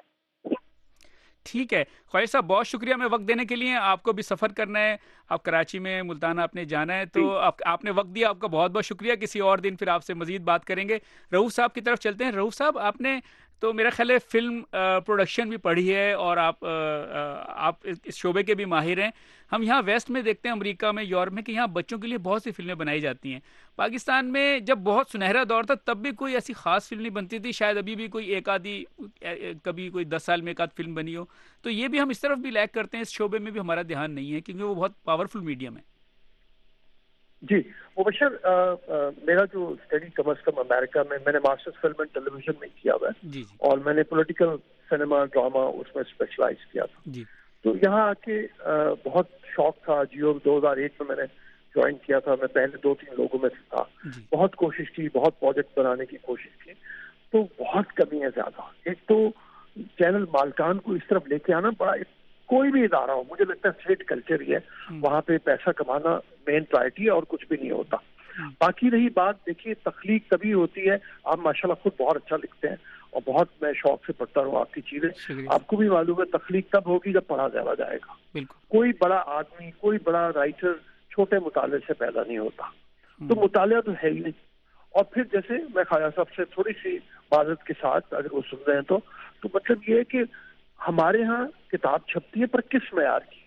ठीक है ख्वाहिश साहब, बहुत शुक्रिया हमें वक्त देने के लिए। आपको भी सफ़र करना है, आप कराची में मुल्तान आपने जाना है, तो आप, आपने वक्त दिया, आपका बहुत बहुत शुक्रिया। किसी और दिन फिर आपसे मज़ीद बात करेंगे। रऊफ साहब की तरफ चलते हैं। रऊफ साहब, आपने तो मेरा ख्याल है फ़िल्म प्रोडक्शन भी पढ़ी है और आप आ, आप इस शोबे के भी माहिर हैं। हम यहाँ वेस्ट में देखते हैं, अमेरिका में, यूरोप में, कि यहाँ बच्चों के लिए बहुत सी फिल्में बनाई जाती हैं। पाकिस्तान में जब बहुत सुनहरा दौर था तब भी कोई ऐसी ख़ास फिल्म नहीं बनती थी, शायद अभी भी कोई एक आधी, कभी कोई दस साल में एक आध फिल्म बनी हो। तो ये भी हम इस तरफ भी लैक करते हैं, इस शोबे में भी हमारा ध्यान नहीं है क्योंकि वो बहुत पावरफुल मीडियम है। जी मुबशर, मेरा जो स्टडी कम अज कम अमेरिका में, मैंने मास्टर्स फिल्म एंड टेलीविजन में किया हुआ है और मैंने पॉलिटिकल सिनेमा ड्रामा उसमें स्पेशलाइज किया था। जी। तो यहाँ आके बहुत शौक था। जियो दो हज़ार एक में मैंने ज्वाइन किया था, मैं पहले दो तीन लोगों में से था। बहुत कोशिश की, बहुत प्रोजेक्ट बनाने की कोशिश की, तो बहुत कमी है ज्यादा। एक तो चैनल मालकान को इस तरफ लेके आना बड़ा, कोई भी इदारा हो, मुझे लगता है स्ट्रेट कल्चर ही है, वहाँ पे पैसा कमाना मेन प्रायोरिटी है और कुछ भी नहीं होता। बाकी रही बात, देखिए तख्लीक तभी होती है, आप माशाल्लाह खुद बहुत अच्छा लिखते हैं और बहुत मैं शौक से पढ़ता हूँ आपकी चीजें, आपको भी मालूम है तख्लीक तब होगी जब पढ़ा ज्यादा जाएगा। कोई बड़ा आदमी, कोई बड़ा राइटर छोटे मुताले से पैदा नहीं होता, तो मुताला तो है ही नहीं। और फिर जैसे मैं ख्वाजा साहब से थोड़ी सी बाजत के साथ, अगर वो सुन रहे हैं तो तो मतलब ये है कि हमारे यहाँ किताब छपती है पर किस मयार की,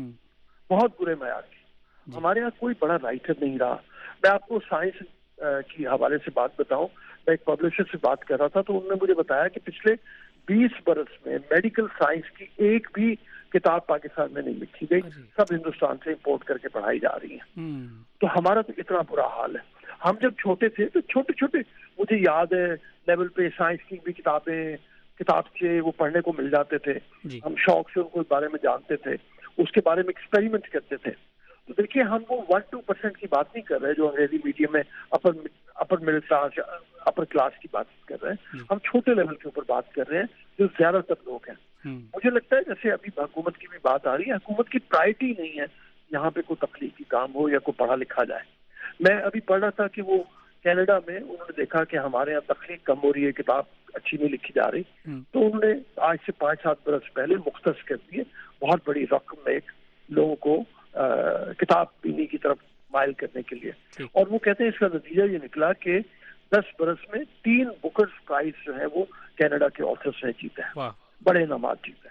बहुत बुरे मयार की। हमारे यहाँ कोई बड़ा राइटर नहीं रहा। मैं आपको साइंस की हवाले से बात बताऊं, मैं एक पब्लिशर से बात कर रहा था तो उन्होंने मुझे बताया कि पिछले बीस बरस में मेडिकल साइंस की एक भी किताब पाकिस्तान में नहीं लिखी गई, सब हिंदुस्तान से इंपोर्ट करके पढ़ाई जा रही है। तो हमारा तो इतना बुरा हाल है। हम जब छोटे थे तो छोटे छोटे, मुझे याद है लेवल पे साइंस की भी किताबें, किताब के वो पढ़ने को मिल जाते थे, हम शौक से उनको बारे में जानते थे, उसके बारे में एक्सपेरिमेंट करते थे। तो देखिए हम वो वन टू परसेंट की बात नहीं कर रहे जो अंग्रेजी मीडियम में upper upper middle class, upper class की बात कर रहे हैं, हम छोटे लेवल के ऊपर बात कर रहे हैं जो ज्यादातर लोग हैं। मुझे लगता है जैसे अभी हुकूमत की भी बात आ रही है, हुकूमत की प्रायोरिटी नहीं है यहाँ पे कोई तख्लीकी काम हो या कोई पढ़ा लिखा जाए। मैं अभी पढ़ रहा था कि वो कनाडा में उन्होंने देखा कि हमारे यहाँ तख्लीक कम हो रही है, किताब अच्छी नहीं लिखी जा रही, तो उन्होंने आज से पाँच सात बरस पहले मुख्तस कर दिए, बहुत बड़ी रकम में एक लोगों को आ, किताब पीने की तरफ माइल करने के लिए। और वो कहते हैं इसका नतीजा ये निकला कि दस बरस में तीन बुकर्स प्राइज जो है वो कनाडा के ऑथर्स ने जीते हैं, बड़े इनाम जीते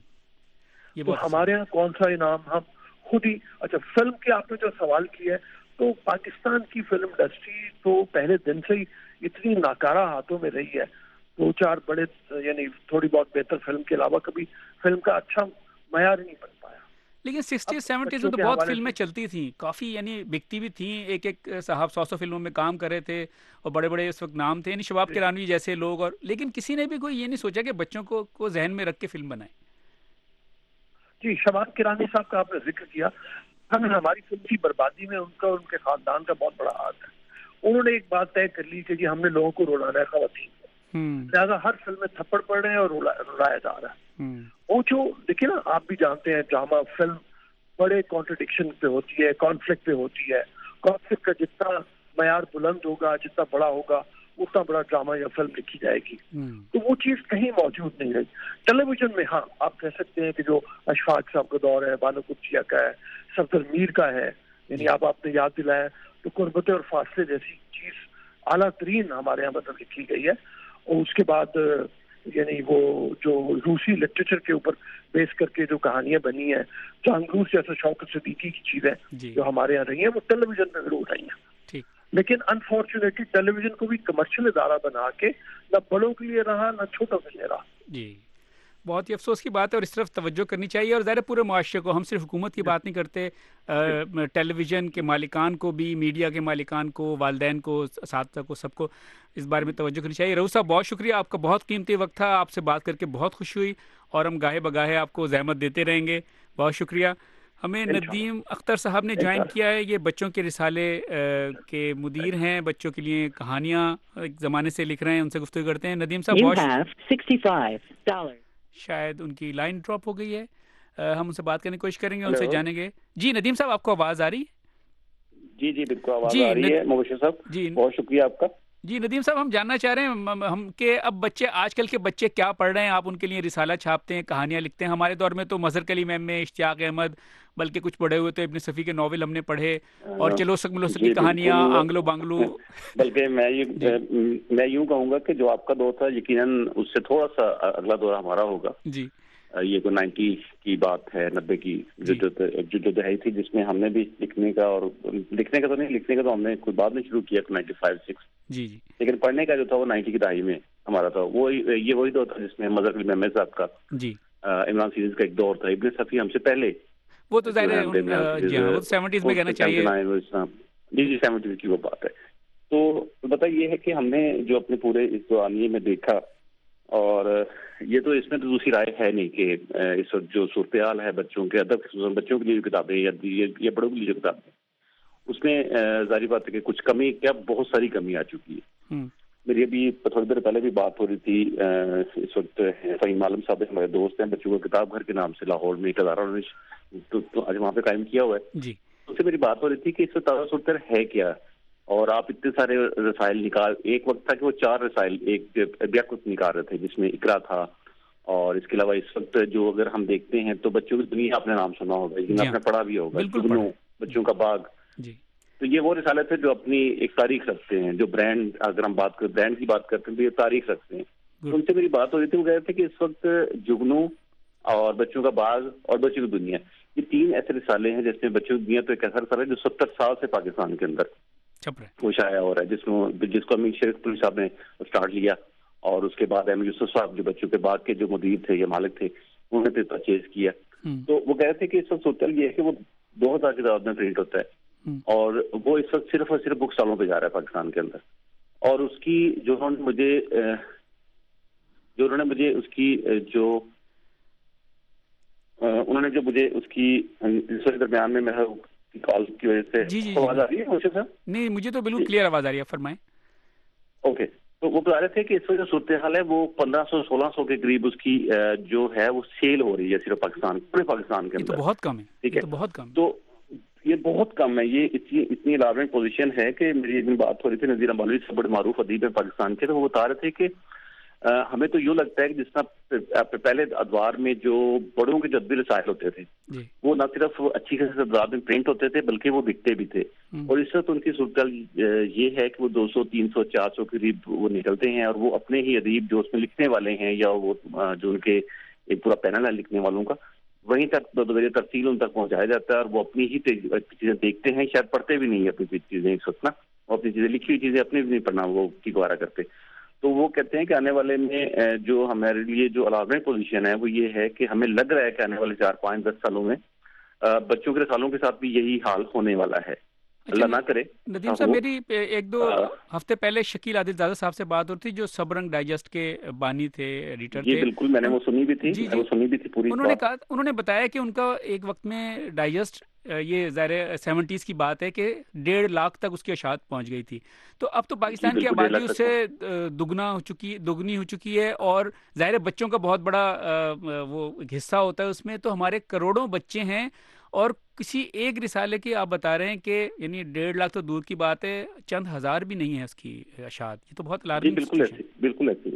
हैं। तो हमारे यहाँ कौन सा इनाम हम खुद ही। अच्छा, फिल्म के आपने जो सवाल किया है, तो पाकिस्तान की फिल्म इंडस्ट्री तो पहले दिन से ही इतनी नाकारा हाथों में रही है, दो चार बड़े यानी थोड़ी बहुत बेहतर फिल्म के अलावा कभी फिल्म का अच्छा मयार नहीं बन पाया। लेकिन सिक्सटी सेवेंटीज में तो बहुत फिल्में चलती थी, काफ़ी यानी बिकती भी थी, एक एक साहब सौ सौ फिल्मों में काम कर रहे थे और बड़े बड़े उस वक्त नाम थे, यानी शबाब किरानवी जैसे लोग। और लेकिन किसी ने भी कोई ये नहीं सोचा कि बच्चों को को जहन में रख के फिल्म बनाए। जी, शबाब किरानी साहब का आपने जिक्र किया, हमें हमारी फिल्म की बर्बादी में उनका और उनके खानदान का बहुत बड़ा हाथ है। उन्होंने एक बात तय कर ली कि जी हमने लोगों को रुलाना है, खवातीन को, लिहाजा हर फिल्म में थप्पड़ पड़ रहे हैं और रुलाया जा रहा है। वो जो देखिए ना, आप भी जानते हैं ड्रामा फिल्म बड़े कॉन्ट्रडिक्शन पे होती है, कॉन्फ्लिक्ट पे होती है। कॉन्फ्लिक्ट का जितना मयार बुलंद होगा, जितना बड़ा होगा, उतना बड़ा ड्रामा या फिल्म लिखी जाएगी। तो वो चीज कहीं मौजूद नहीं रही। टेलीविजन में हाँ आप कह सकते हैं कि जो अशफाक साहब का दौर है, बानो कुर्चिया का है, सफदर मीर का है, यानी आप आपने याद दिलाया, तो कुर्बत और फासले जैसी चीज आला तरीन हमारे यहाँ मतलब लिखी गई है। और उसके बाद यानी वो जो रूसी लिटरेचर के ऊपर बेस करके जो कहानियां बनी है, चांगरूस जैसे शौकत सिद्दीकी की चीजें जो हमारे यहाँ रही हैं, वो टेलीविजन में जरूर आई हैं। लेकिन अनफॉर्चुनेटली टेलीविजन को भी कमर्शियल इदारा बना के न बड़ों के लिए रहा न छोटों के लिए रहा। जी, बहुत ही अफसोस की बात है और इस तरफ तवज्जो करनी चाहिए। और ज़ाहिर पूरे मुआशरे को, हम सिर्फ हुकूमत की बात नहीं करते, टेलीविज़न के मालिकान को भी, मीडिया के मालिकान को, वालिदैन को, साथ को, सबको इस बारे में तवज्जो करनी चाहिए। रऊफ साहब बहुत शुक्रिया, आपका बहुत कीमती वक्त था, आपसे बात करके बहुत खुशी हुई और हम गाहे बगाहे आपको ज़हमत देते रहेंगे। बहुत शुक्रिया। ہمیں ندیم اختر صاحب نے جوائن کیا ہے. یہ بچوں کے رسالے کے مدیر ہیں, بچوں کے لیے کہانیاں ایک زمانے سے لکھ رہے ہیں, ان سے گفتگو کرتے ہیں. ندیم صاحب بہت شاید ان کی لائن ڈراپ ہو گئی ہے, ہم ان سے بات کرنے کی کوشش کریں گے, ان سے جانیں گے. جی ندیم صاحب آپ کو آواز آ رہی ہے؟ جی جی بالکل آواز آ رہی ہے مبشر صاحب. جی بہت شکریہ آپ کا. جی ندیم صاحب ہم جاننا چاہ رہے ہیں ہم کہ اب بچے آج کل کے بچے کیا پڑھ رہے ہیں. آپ ان کے لیے رسالہ چھاپتے ہیں, کہانیاں لکھتے ہیں. ہمارے دور میں تو مظہر کلیم ایم اے, اشتیاق احمد, بلکہ کچھ پڑھے ہوئے تو ابن صفی کے ناول ہم نے پڑھے, اور چلو سک ملوسک کی کہانیاں, آنگلو بانگلو. بلکہ میں میں یوں کہوں گا کہ جو آپ کا دور تھا یقیناً اس سے تھوڑا سا اگلا دور ہمارا ہوگا. جی یہ تو نائنٹی کی بات ہے, نبے کی جو جو دہائی تھی جس میں ہم نے بھی لکھنے کا, اور لکھنے کا تو نہیں, لکھنے کا تو ہم نے کوئی بعد میں شروع کیا نائنٹی فائیو سکس. جی جی لیکن پڑھنے کا جو تھا وہ نائنٹی کی دہائی میں ہمارا تھا. وہ یہ وہی دور تھا جس میں مظہر کلیم احمد صاحب کا, جی عمران سیریز کا ایک دور تھا. ابن صفی ہم سے پہلے, وہ تو ظاہر ہے سیونٹیز میں کہنا چاہیے. جی جی سیونٹیز کی وہ بات ہے. تو بتا یہ ہے کہ ہم نے جو اپنے پورے اس دورانیے میں دیکھا, اور یہ تو اس میں تو دوسری رائے ہے نہیں کہ اس وقت جو صورتحال ہے بچوں کے ادب, بچوں کے لیے جو کتابیں یا بڑوں کے لیے جو کتابیں, اس میں ظاہری بات ہے کہ کچھ کمی, کیا بہت ساری کمی آ چکی ہے. میری ابھی تھوڑی دیر پہلے بھی بات ہو رہی تھی, اس وقت فہیم عالم صاحب ہمارے دوست ہیں, بچوں کا کتاب گھر کے نام سے لاہور میں ایک ادارہ انہوں نے آج وہاں پہ قائم کیا ہوا ہے. جی اس سے میری بات ہو رہی تھی کہ اس وقت تازہ صورتحال ہے کیا, اور آپ اتنے سارے رسائل نکال, ایک وقت تھا کہ وہ چار رسائل ایک بیاکت نکال رہے تھے جس میں اقرا تھا, اور اس کے علاوہ اس وقت جو اگر ہم دیکھتے ہیں تو بچوں کی دنیا آپ نے نام سنا ہوگا, لیکن آپ نے پڑھا بھی ہوگا, جگنو, بچوں کا باغ. جی تو یہ وہ رسالے تھے جو اپنی ایک تاریخ رکھتے ہیں, جو برانڈ, اگر ہم بات کریں برانڈ کی بات کرتے ہیں تو یہ تاریخ رکھتے ہیں. تو ان سے میری بات ہو رہی تھی, وہ کہہ رہے تھے کہ اس وقت جگنو اور بچوں کا باغ اور بچوں کی دنیا, یہ تین ایسے رسالے ہیں جس میں بچوں کی دنیا تو ایک ایسا رسالہ ہے جو ستر سال سے پاکستان کے اندر وہ شائع ہو رہا ہے, جس میں جس کو امین شریف پوری صاحب نے اسٹارٹ لیا, اور اس کے بعد احمد یوسف صاحب جو بچوں کے باغ کے جو مدیر تھے یا مالک تھے انہوں نے پھر پرچیز کیا. تو وہ کہہ رہے تھے کہ اس وقت صورتحال یہ ہے کہ وہ دو ہزار کی تعداد میں پرنٹ ہوتا ہے, اور وہ اس وقت صرف اور صرف بک سالوں پہ جا رہا ہے پاکستان کے اندر. اور اس کی جو انہوں نے مجھے جو انہوں نے مجھے اس کی جو انہوں نے جو مجھے اس کی اس درمیان میں میرا کال کی وجہ سے جی جی آواز آ رہی ہے مجھے سر؟ نہیں, مجھے تو بالکل کلیئر آواز آ رہی ہے, فرمائیں. اوکے, تو وہ بتا رہے تھے کہ اس وقت جو صورتحال ہے وہ پندرہ سو سولہ سو کے قریب اس کی جو ہے وہ سیل ہو رہی ہے صرف پاکستان, پورے پاکستان کے اندر. تو بہت کم ہے. ٹھیک ہے, تو بہت کم. تو یہ بہت کم ہے, یہ اتنی اتنی الارمنگ پوزیشن ہے کہ میری ایک دن بات ہو رہی تھی نذیر امبالوی سے, بڑے معروف ادیب ہے پاکستان کے, تو وہ بتا رہے تھے کہ ہمیں تو یوں لگتا ہے کہ جس طرح پہلے ادوار میں جو بڑوں کے جدبی رسائل ہوتے تھے وہ نہ صرف اچھی خاصی ادوار میں پرنٹ ہوتے تھے بلکہ وہ بکتے بھی تھے, اور اس وقت ان کی صورتحال یہ ہے کہ وہ دو سو تین سو چار سو کے قریب وہ نکلتے ہیں, اور وہ اپنے ہی ادیب جو اس میں لکھنے والے ہیں یا وہ جو ان کے ایک پورا پینل ہے لکھنے والوں کا, وہیں تک بغیر ترسیل ان تک پہنچایا جاتا ہے, اور وہ اپنی ہی چیزیں دیکھتے ہیں, شاید پڑھتے بھی نہیں اپنی چیزیں اس وقت نا, وہ اپنی چیزیں لکھی ہوئی چیزیں اپنی بھی نہیں پڑھنا وہ کی گوارا کرتے. تو وہ کہتے ہیں کہ آنے والے میں جو ہمارے لیے جو الارمنگ پوزیشن ہے وہ یہ ہے کہ ہمیں لگ رہا ہے کہ آنے والے چار پانچ دس سالوں میں بچوں کے رسالوں کے ساتھ بھی یہی حال ہونے والا ہے, اللہ نہ کرے. ندیم صاحب میری ایک دو ہفتے پہلے شکیل عادل زادہ صاحب سے بات ہوتی جو سب رنگ ڈائجسٹ کے بانی تھے, ایڈیٹر تھے. جی بالکل, میں نے وہ سنی بھی تھی. جی وہ سنی بھی تھی پوری. انہوں نے کہا, انہوں نے بتایا کہ ان کا ایک وقت میں ڈائجسٹ, یہ ظاہر سیونٹیز کی بات ہے کہ ڈیڑھ لاکھ تک اس کی اشاعت پہنچ گئی تھی. تو اب تو پاکستان کی آبادی اس سے دگنا ہو چکی دگنی ہو چکی ہے, اور ظاہر بچوں کا بہت بڑا وہ حصہ ہوتا ہے اس میں, تو ہمارے کروڑوں بچے ہیں, اور کسی ایک رسالے کی آپ بتا رہے ہیں کہ یعنی ڈیڑھ لاکھ تو دور کی بات ہے, چند ہزار بھی نہیں ہے اس کی اشاعت. یہ تو بہت الارمنگ بالکل ایسی بالکل ایسی.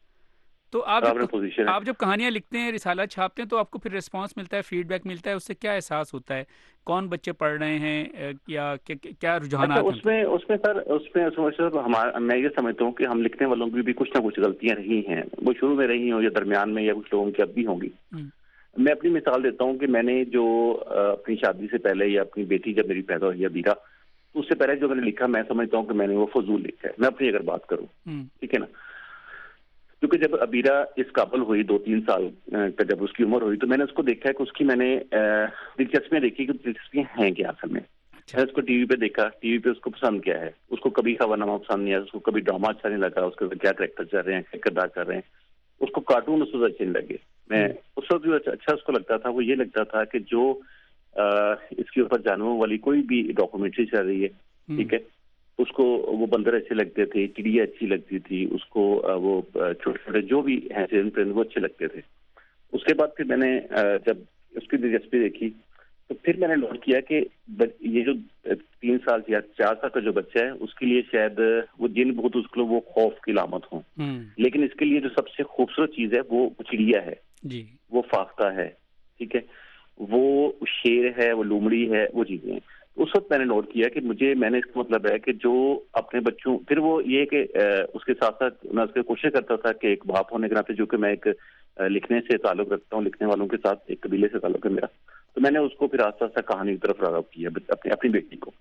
تو آپ جب آپ جب کہانیاں لکھتے ہیں, رسالہ چھاپتے ہیں, تو آپ کو پھر ریسپانس ملتا ہے, فیڈ بیک ملتا ہے, اس سے کیا احساس ہوتا ہے, کون بچے پڑھ رہے ہیں, یا کیا رجحانات ہیں؟ اس میں اس میں سر اس میں ہمارا میں یہ سمجھتا ہوں کہ ہم لکھنے والوں کی بھی کچھ نہ کچھ غلطیاں رہی ہیں, وہ شروع میں رہی ہوں یا درمیان میں, یا کچھ لوگوں کی اب بھی ہوں گی. میں اپنی مثال دیتا ہوں کہ میں نے جو اپنی شادی سے پہلے یا اپنی بیٹی جب میری پیدا ہوئی ابیرا, تو اس سے پہلے جو میں نے لکھا میں سمجھتا ہوں کہ میں نے وہ فضول لکھا ہے, میں اپنی اگر بات کروں, ٹھیک ہے نا. کیونکہ جب ابیرا اس قابل ہوئی دو تین سال کا جب اس کی عمر ہوئی, تو میں نے اس کو دیکھا ہے کہ اس کی میں نے دلچسپیاں دیکھی کہ دلچسپیاں ہیں کیا اصل میں. میں نے اس کو ٹی وی پہ دیکھا, ٹی وی پہ اس کو پسند کیا ہے, اس کو کبھی خبر نامہ پسند نہیں آیا, اس کو کبھی ڈرامہ اچھا نہیں لگا, اس کے کیا کریکٹر چل رہے ہیں, کیا کردار کر رہے ہیں, اس کو کارٹون اس وقت اچھے نہیں لگے. میں اس وقت جو اچھا اس کو لگتا تھا وہ یہ لگتا تھا کہ جو اس کے اوپر جانوروں والی کوئی بھی ڈاکومنٹری چل رہی ہے، ٹھیک ہے، اس کو وہ بندر اچھے لگتے تھے، چڑیا اچھی لگتی تھی اس کو، وہ چھوٹے چھوٹے جو بھی ہیں پرند وہ اچھے لگتے تھے. اس کے بعد پھر میں نے جب اس کی دلچسپی دیکھی تو پھر میں نے نوٹ کیا کہ یہ جو تین سال یا چار سال کا جو بچہ ہے اس کے لیے شاید وہ جن بہت اس کو وہ خوف کی علامت ہوں، لیکن اس کے لیے جو سب سے خوبصورت چیز ہے وہ چڑیا ہے، وہ فاختہ ہے، ٹھیک ہے، وہ شیر ہے، وہ لومڑی ہے، وہ چیزیں ہیں. اس وقت میں نے نوٹ کیا کہ مجھے میں نے اس کا مطلب ہے کہ جو اپنے بچوں، پھر وہ یہ کہ اس کے ساتھ ساتھ میں اس کی کوشش کرتا تھا کہ ایک باپ ہونے کے ناطے جو کہ میں ایک لکھنے سے تعلق رکھتا ہوں، لکھنے والوں کے ساتھ ایک قبیلے سے تعلق ہے میرا، تو میں نے اس کو پھر آہستہ آہستہ کہانی کی طرف راغب کیا اپنی اپنی بیٹی کو.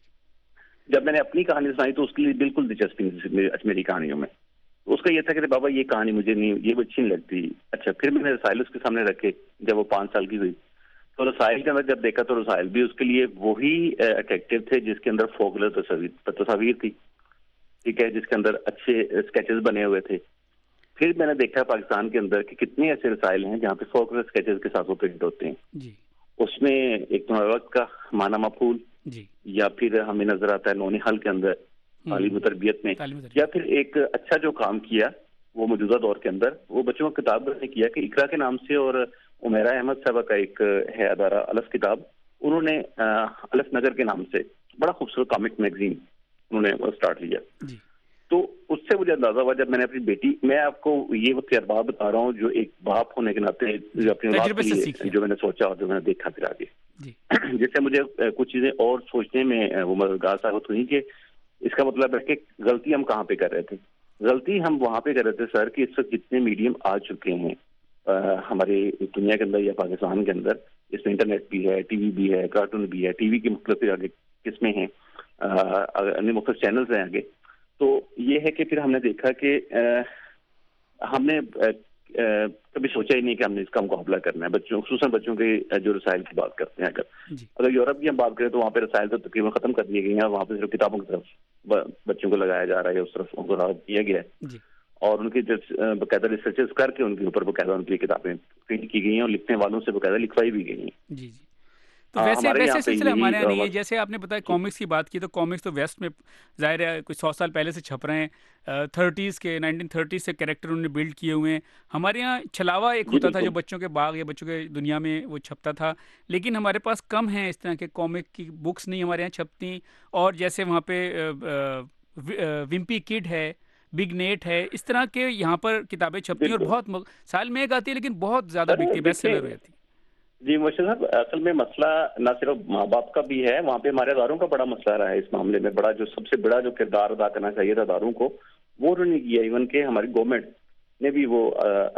جب میں نے اپنی کہانی سنائی تو اس کے لیے بالکل دلچسپی نہیں میری کہانیوں میں. اس کا یہ تھا کہ بابا یہ کہانی مجھے نہیں، یہ اچھی نہیں لگتی. اچھا، پھر میں نے رسائل اس کے سامنے رکھے جب وہ پانچ سال کی ہوئی تو رسائل کے اندر جب دیکھا تو رسائل بھی اس کے لیے وہی اٹریکٹیو تھے جس کے اندر فوکلر تصاویر تصاویر تھی، ٹھیک ہے، جس کے اندر اچھے اسکیچز بنے ہوئے تھے. پھر میں نے دیکھا پاکستان کے اندر کہ کتنے ایسے رسائل ہیں جہاں پہ فوکلر اسکیچز کے ساتھ وہ پرنٹ ہوتے ہیں. جی. اس میں ایک وقت کا مانا مفعول، جی، یا پھر ہمیں نظر آتا ہے نونی حال کے اندر تعلیم و تربیت میں، یا پھر ایک اچھا جو کام کیا وہ موجودہ دور کے اندر وہ بچوں کا کتاب نے کیا کہ اقرا کے نام سے، اور عمیرہ احمد صاحبہ کا ایک ہے ادارہ الف کتاب، انہوں نے الف نگر کے نام سے بڑا خوبصورت کامک میگزین انہوں نے اسٹارٹ لیا. جی. تو اس سے مجھے اندازہ ہوا جب میں نے اپنی بیٹی، میں آپ کو یہ وقت ارباب بتا رہا ہوں جو ایک باپ ہونے کے ناطے جو اپنی اولاد کے لیے جو میں نے سوچا اور جو میں نے دیکھا پھر آگے، جس سے مجھے کچھ چیزیں اور سوچنے میں وہ مددگار ثابت ہوئی کہ اس کا مطلب ہے کہ غلطی ہم کہاں پہ کر رہے تھے. غلطی ہم وہاں پہ کر رہے تھے سر کہ اس وقت جتنے میڈیم آ چکے ہیں ہماری دنیا کے اندر یا پاکستان کے اندر، اس میں انٹرنیٹ بھی ہے، ٹی وی بھی ہے، کارٹون بھی ہے، ٹی وی کی مختلف آگے قسمیں ہیں، مختلف چینلز ہیں آگے. تو یہ ہے کہ پھر ہم نے دیکھا کہ ہم نے کبھی سوچا ہی نہیں کہ ہم نے اس کا مقابلہ کرنا ہے. بچوں خصوصاً بچوں کے جو رسائل کی بات کرتے ہیں، اگر اگر یورپ کی ہم بات کریں تو وہاں پہ رسائل تو تقریباً ختم کر دیے گئے ہیں، وہاں پہ صرف کتابوں کی طرف بچوں کو لگایا جا رہا ہے، اس طرف ان کو راغب کیا گیا ہے، اور ان کی باقاعدہ ریسرچز کر کے ان کے اوپر باقاعدہ ان کی کتابیں پرنٹ کی گئی ہیں اور لکھنے والوں سے باقاعدہ لکھوائی بھی گئی ہیں. جی جی. تو ویسے ویسے سلسلہ ہمارے یہاں نہیں ہے. جیسے آپ نے بتایا کامکس کی بات کی تو کامکس تو ویسٹ میں ظاہر ہے کچھ سو سال پہلے سے چھپ رہے ہیں، تھرٹیز کے نائنٹین تھرٹیز سے کریکٹر انہوں نے بلڈ کیے ہوئے ہیں. ہمارے یہاں چھلاوا ایک ہوتا تھا جو بچوں کے باغ یا بچوں کے دنیا میں وہ چھپتا تھا، لیکن ہمارے پاس کم ہیں اس طرح کے کامک کی بکس نہیں ہمارے یہاں چھپتی. اور جیسے وہاں پہ ومپی کڈ ہے، بگ نیٹ ہے، اس طرح کے یہاں پر کتابیں چھپتی ہیں اور بہت سال میں ایک آتی ہے لیکن بہت زیادہ بکتی ہے، بیسٹ سیلر ہو جاتی ہے. جی مرشد صاحب، اصل میں مسئلہ نہ صرف ماں باپ کا بھی ہے، وہاں پہ ہمارے اداروں کا بڑا مسئلہ رہا ہے اس معاملے میں. بڑا جو سب سے بڑا جو کردار ادا کرنا چاہیے تھا اداروں کو وہ انہوں نے کیا. ایون کہ ہماری گورنمنٹ نے بھی وہ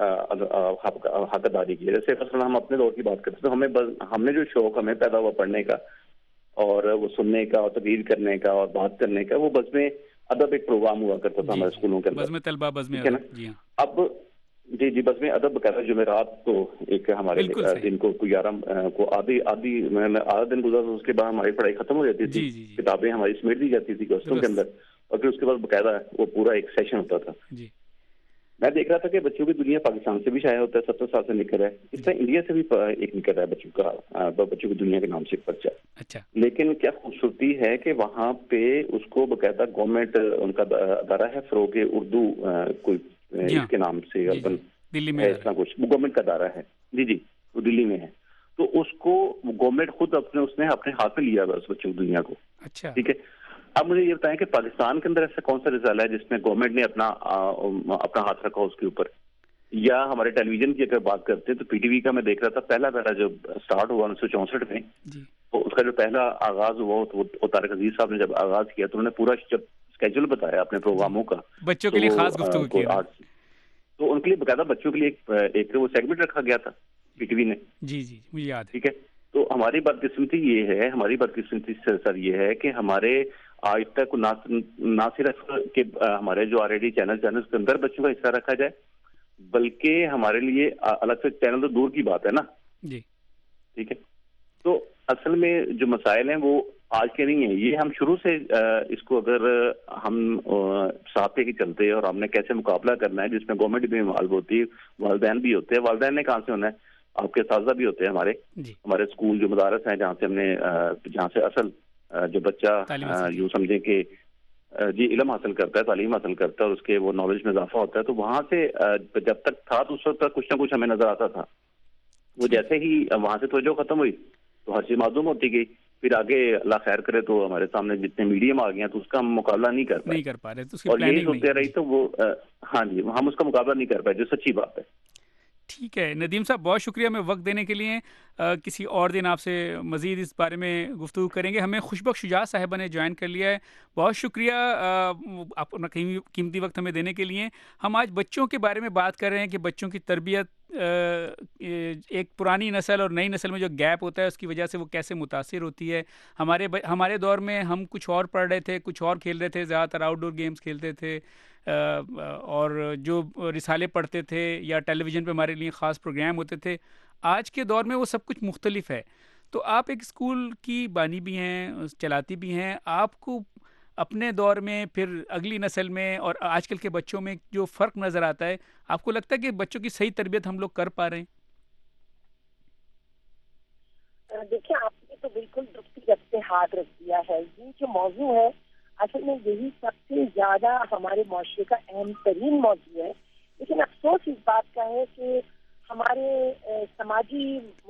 حق اداری کی. جیسے مثلا ہم اپنے دور کی بات کرتے تو ہمیں ہم نے جو شوق ہمیں پیدا ہوا پڑھنے کا اور وہ سننے کا اور تقریر کرنے کا اور بات کرنے کا، وہ بزم ادب ایک پروگرام ہوا کرتا تھا ہمارے اسکولوں کے اندر، بزم طلبہ، بزم ادب. اب جی جی بزم ادب بقاعدہ جمعرات کو ایک ہمارے دن کو گیارہ کو آدھی آدھی آدھا دن گزرا، اس کے بعد ہماری پڑھائی ختم ہو جاتی تھی، کتابیں ہماری سمیٹ دی جاتی تھی گوشتوں کے اندر، اور پھر اس کے بعد باقاعدہ وہ پورا ایک سیشن ہوتا تھا. میں دیکھ رہا تھا کہ بچوں کی دنیا پاکستان سے بھی شائع ہوتا ہے، ستر سال سے نکل رہا ہے، اس طرح انڈیا سے بھی ایک نکل رہا ہے بچوں کا، بچوں کی دنیا کے نام سے ایک پرچہ. اچھا، لیکن کیا خوبصورتی ہے کہ وہاں پہ اس کو باقاعدہ گورنمنٹ ان کا ادارہ ہے فروغ اردو کوئی اس کے نام سے دلی میں اتنا کچھ گورنمنٹ کا ادارہ ہے. جی جی وہ دلی میں ہے. تو اس کو گورنمنٹ خود اپنے اس نے اپنے ہاتھ میں لیا ہوا اس بچوں کی دنیا کو. اچھا ٹھیک ہے. اب مجھے یہ بتائیں کہ پاکستان کے اندر ایسا کون سا رسالہ ہے جس میں گورنمنٹ نے اپنا اپنا ہاتھ رکھا اس کے اوپر؟ یا ہمارے ٹیلی ویژن کی اگر بات کرتے ہیں تو پی ٹی وی کا میں دیکھ رہا تھا پہلا پہلا جب اسٹارٹ ہوا انیس سو چونسٹھ میں، تو اس کا جو پہلا آغاز ہوا وہ طارق عزیز صاحب نے جب آغاز کیا تو انہوں نے پورا جب اسکیجول بتایا اپنے پروگراموں کا بچوں کے لیے خاص گفتگو کی، تو ان کے لیے باقاعدہ بچوں کے لیے ایک وہ سیگمنٹ رکھا گیا تھا پی ٹی وی نے. جی جی مجھے یاد ہے. ٹھیک ہے. تو ہماری بدقسمتی یہ ہے ہماری بدقسمتی سر یہ ہے کہ ہمارے آج تک نہ صرف کہ ہمارے جو آلریڈی چینل چینل کے اندر بچوں کا حصہ رکھا جائے، بلکہ ہمارے لیے الگ سے چینل تو دور کی بات ہے نا. جی ٹھیک ہے. تو اصل میں جو مسائل ہیں وہ آج کے نہیں ہیں، یہ ہم شروع سے اس کو اگر ہم ساتھ ہی چلتے ہیں اور ہم نے کیسے مقابلہ کرنا ہے جس میں گورنمنٹ بھی انوالو ہوتی ہے، والدین بھی ہوتے ہیں. والدین نے کہاں سے ہونا ہے؟ آپ کے اساتذہ بھی ہوتے ہیں ہمارے جی. ہمارے اسکول جو مدارس ہیں جہاں سے ہم نے جہاں سے اصل جو بچہ یوں سمجھیں کہ جی علم حاصل کرتا ہے, تعلیم حاصل کرتا ہے اور اس کے وہ نالج میں اضافہ ہوتا ہے, تو وہاں سے جب تک تھا تو اس وقت تک کچھ نہ کچھ ہمیں نظر آتا تھا. وہ جیسے ہی وہاں سے توجہ ختم ہوئی تو ہر چیز معدوم ہوتی گئی. پھر آگے اللہ خیر کرے تو ہمارے سامنے جتنے میڈیم آ گئے ہیں تو اس کا ہم مقابلہ نہیں کر پائے, نہیں کر پا رہے, اور یہی سنتے رہی تو وہ ہاں جی ہم اس کا مقابلہ نہیں کر پائے, جو سچی بات ہے. ٹھیک ہے ندیم صاحب, بہت شکریہ ہمیں وقت دینے کے لیے. آ, کسی اور دن آپ سے مزید اس بارے میں گفتگو کریں گے. ہمیں خوشبخش شجاع صاحبہ نے جوائن کر لیا ہے, بہت شکریہ آپ اپنا قیمتی وقت ہمیں دینے کے لیے. ہم آج بچوں کے بارے میں بات کر رہے ہیں کہ بچوں کی تربیت ایک پرانی نسل اور نئی نسل میں جو گیپ ہوتا ہے اس کی وجہ سے وہ کیسے متاثر ہوتی ہے. ہمارے ہمارے دور میں ہم کچھ اور پڑھ رہے تھے, کچھ اور کھیل رہے تھے, زیادہ تر آؤٹ ڈور گیمز کھیلتے تھے, اور جو رسالے پڑھتے تھے یا ٹیلی ویژن پہ ہمارے لیے خاص پروگرام ہوتے تھے. آج کے دور میں وہ سب کچھ مختلف ہے. تو آپ ایک اسکول کی بانی بھی ہیں, چلاتی بھی ہیں, آپ کو اپنے دور میں پھر اگلی نسل میں اور آج کل کے بچوں میں جو فرق نظر آتا ہے, آپ کو لگتا ہے کہ بچوں کی صحیح تربیت ہم لوگ کر پا رہے ہیں؟ دیکھیں آپ نے تو بالکل درستی رکھ کے ہاتھ رکھ دیا ہے. یہ جو موضوع ہے اصل میں یہی سب سے زیادہ ہمارے معاشرے کا اہم ترین موضوع ہے. لیکن افسوس اس بات کا ہے کہ ہمارے سماجی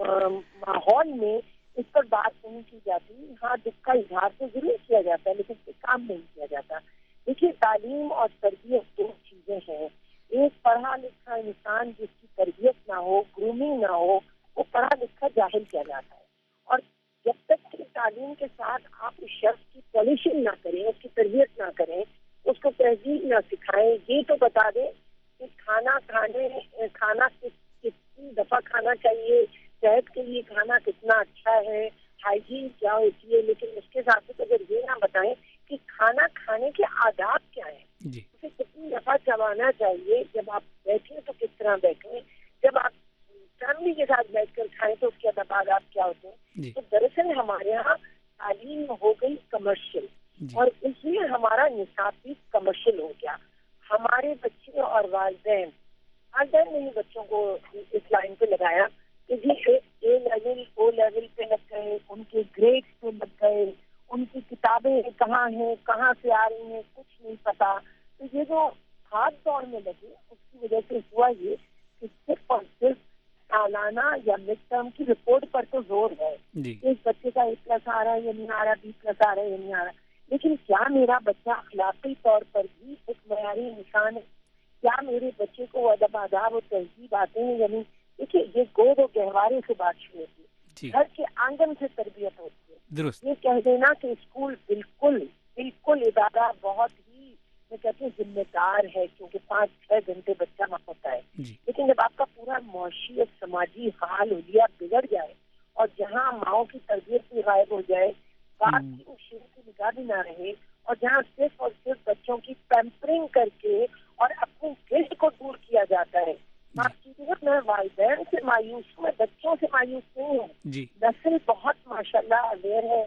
ماحول میں اس پر بات نہیں کی جاتی. ہاں دکھ کا اظہار تو ضرور کیا جاتا ہے لیکن اس پہ کام نہیں کیا جاتا. دیکھیے تعلیم اور تربیت دو چیزیں ہیں. ایک پڑھا لکھا انسان جس کی تربیت نہ ہو, گرومنگ نہ ہو, وہ پڑھا لکھا جاہل کیا جاتا ہے. اور جب تک کہ تعلیم کے ساتھ آپ اس شخص کی پالیشنگ نہ کریں, اس کی تربیت نہ کریں, اس کو تہذیب نہ سکھائیں, یہ تو بتا دیں کہ کھانا کھانے کھانا کتنی دفعہ کھانا چاہیے, صحت کے لیے کھانا کتنا اچھا ہے, ہائیجین کیا ہوتی ہے, لیکن اس کے ساتھ ساتھ اگر یہ نہ بتائیں کہ کھانا کھانے کے آداب کیا ہیں, اسے کتنی دفعہ چبانا چاہیے, جب آپ بیٹھیں تو کس طرح بیٹھیں, جب آپ فیملی کے ساتھ بیٹھ کر کھائیں تو اس کے آداب کیا ہوتے ہیں. تو دراصل ہمارے یہاں تعلیم ہو گئی کمرشل, اور اس لیے ہمارا نصاب بھی کمرشل ہو گیا. ہمارے بچے اور والدین والدین نے ہی بچوں کو اس لائن پہ لگایا کہ جی اے لیول او لیول پہ لگ گئے, ان کے گریڈ پہ لگ گئے, ان کی کتابیں کہاں ہیں, کہاں سے آ رہی ہیں, کچھ نہیں پتا. تو یہ جو ہاتھ دوڑ میں لگے اس کی وجہ سے ہوا یہ کہ صرف اور صرف سالانہ یا مڈ ٹرم کی رپورٹ پر تو زور ہے. اس بچے کا اے پلس آ رہا ہے یا نہیں آ رہا, بی پلس آ رہا ہے یا نہیں آ رہا, لیکن کیا میرا بچہ اخلاقی طور پر بھی ایک معیاری انسان ہے؟ کیا میرے بچے کو ادب آداب اور تہذیب آتے ہیں یا نہیں؟ دیکھیے یہ گود و گہوارے سے بات شروع ہوتی ہے, گھر کے آنگن سے تربیت ہوتی ہے. یہ کہہ دینا کہ اسکول بالکل بالکل ادارہ بہت ہی میں کہتی ہوں ذمہ دار ہے, کیونکہ پانچ چھ گھنٹے بچہ وہاں ہوتا ہے. لیکن جب آپ کا پورا معاشی اور سماجی حال حلیہ بگڑ جائے اور جہاں ماؤں کی تربیت بھی غائب ہو جائے, بات کی شروع کی نگاہ بھی نہ رہے, اور جہاں صرف اور صرف بچوں کی پیمپرنگ کر کے اور اپنی گلٹ کو دور کیا جاتا ہے. آپ کیجیے, میں والدین سے مایوس ہوں, میں بچوں سے مایوس نہیں ہوں. نسل بہت ماشاء اللہ اویئر ہے,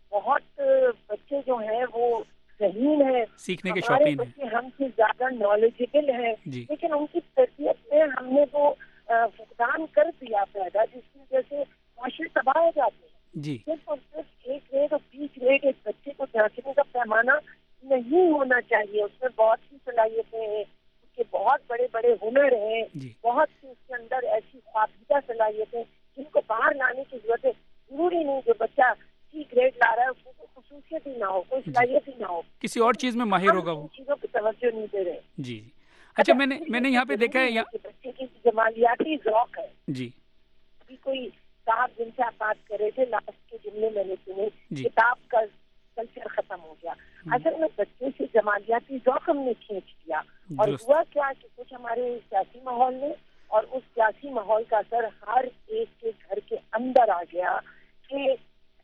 بہت بچے جو ہیں وہ ذہین ہے, سیکھنے کے ہمارے شوقین بچے ہم سے زیادہ نالجبل ہیں, لیکن ان کی تربیت میں ہم نے وہ فقدان کر دیا پیدا, جس کی وجہ سے معاشرے تباہ ہو جاتے ہیں. صرف اور صرف ایک گریڈ اور بیس گریڈ ایک بچے کو جانچنے کا پیمانہ نہیں ہونا چاہیے. اس میں بہت سی صلاحیتیں ہیں, اس کے بہت بڑے بڑے ہنر ہیں, بہت سی اس کے اندر ایسی خوابیدہ صلاحیتیں جن کو باہر لانے کی ضرورت ہے. ضروری نہیں جو بچہ سی گریڈ لا رہا ہے اس کو کوئی خصوصیت ہی نہ ہو, کوئی صلاحیت ہی نہ ہو, کسی اور چیز میں ماہر ہوگا, وہ چیزوں پہ توجہ نہیں دے رہے. جی اچھا, میں نے میں نے یہاں پہ دیکھا ہے بچے کی جمالیاتی ذوق ہے. جی ابھی کوئی صاحب جن سے آپ بات کر رہے تھے, لاسٹ کے جملے میں نے سنے, کتاب کا کلچر ختم ہو گیا. اصل میں بچے سے جمالیاتی ذوق ہم نے کھینچ دیا, اور ہوا کیا کہ کچھ ہمارے سیاسی ماحول میں اور اس سیاسی ماحول کا اثر ہر ایک کے گھر کے اندر آ گیا کہ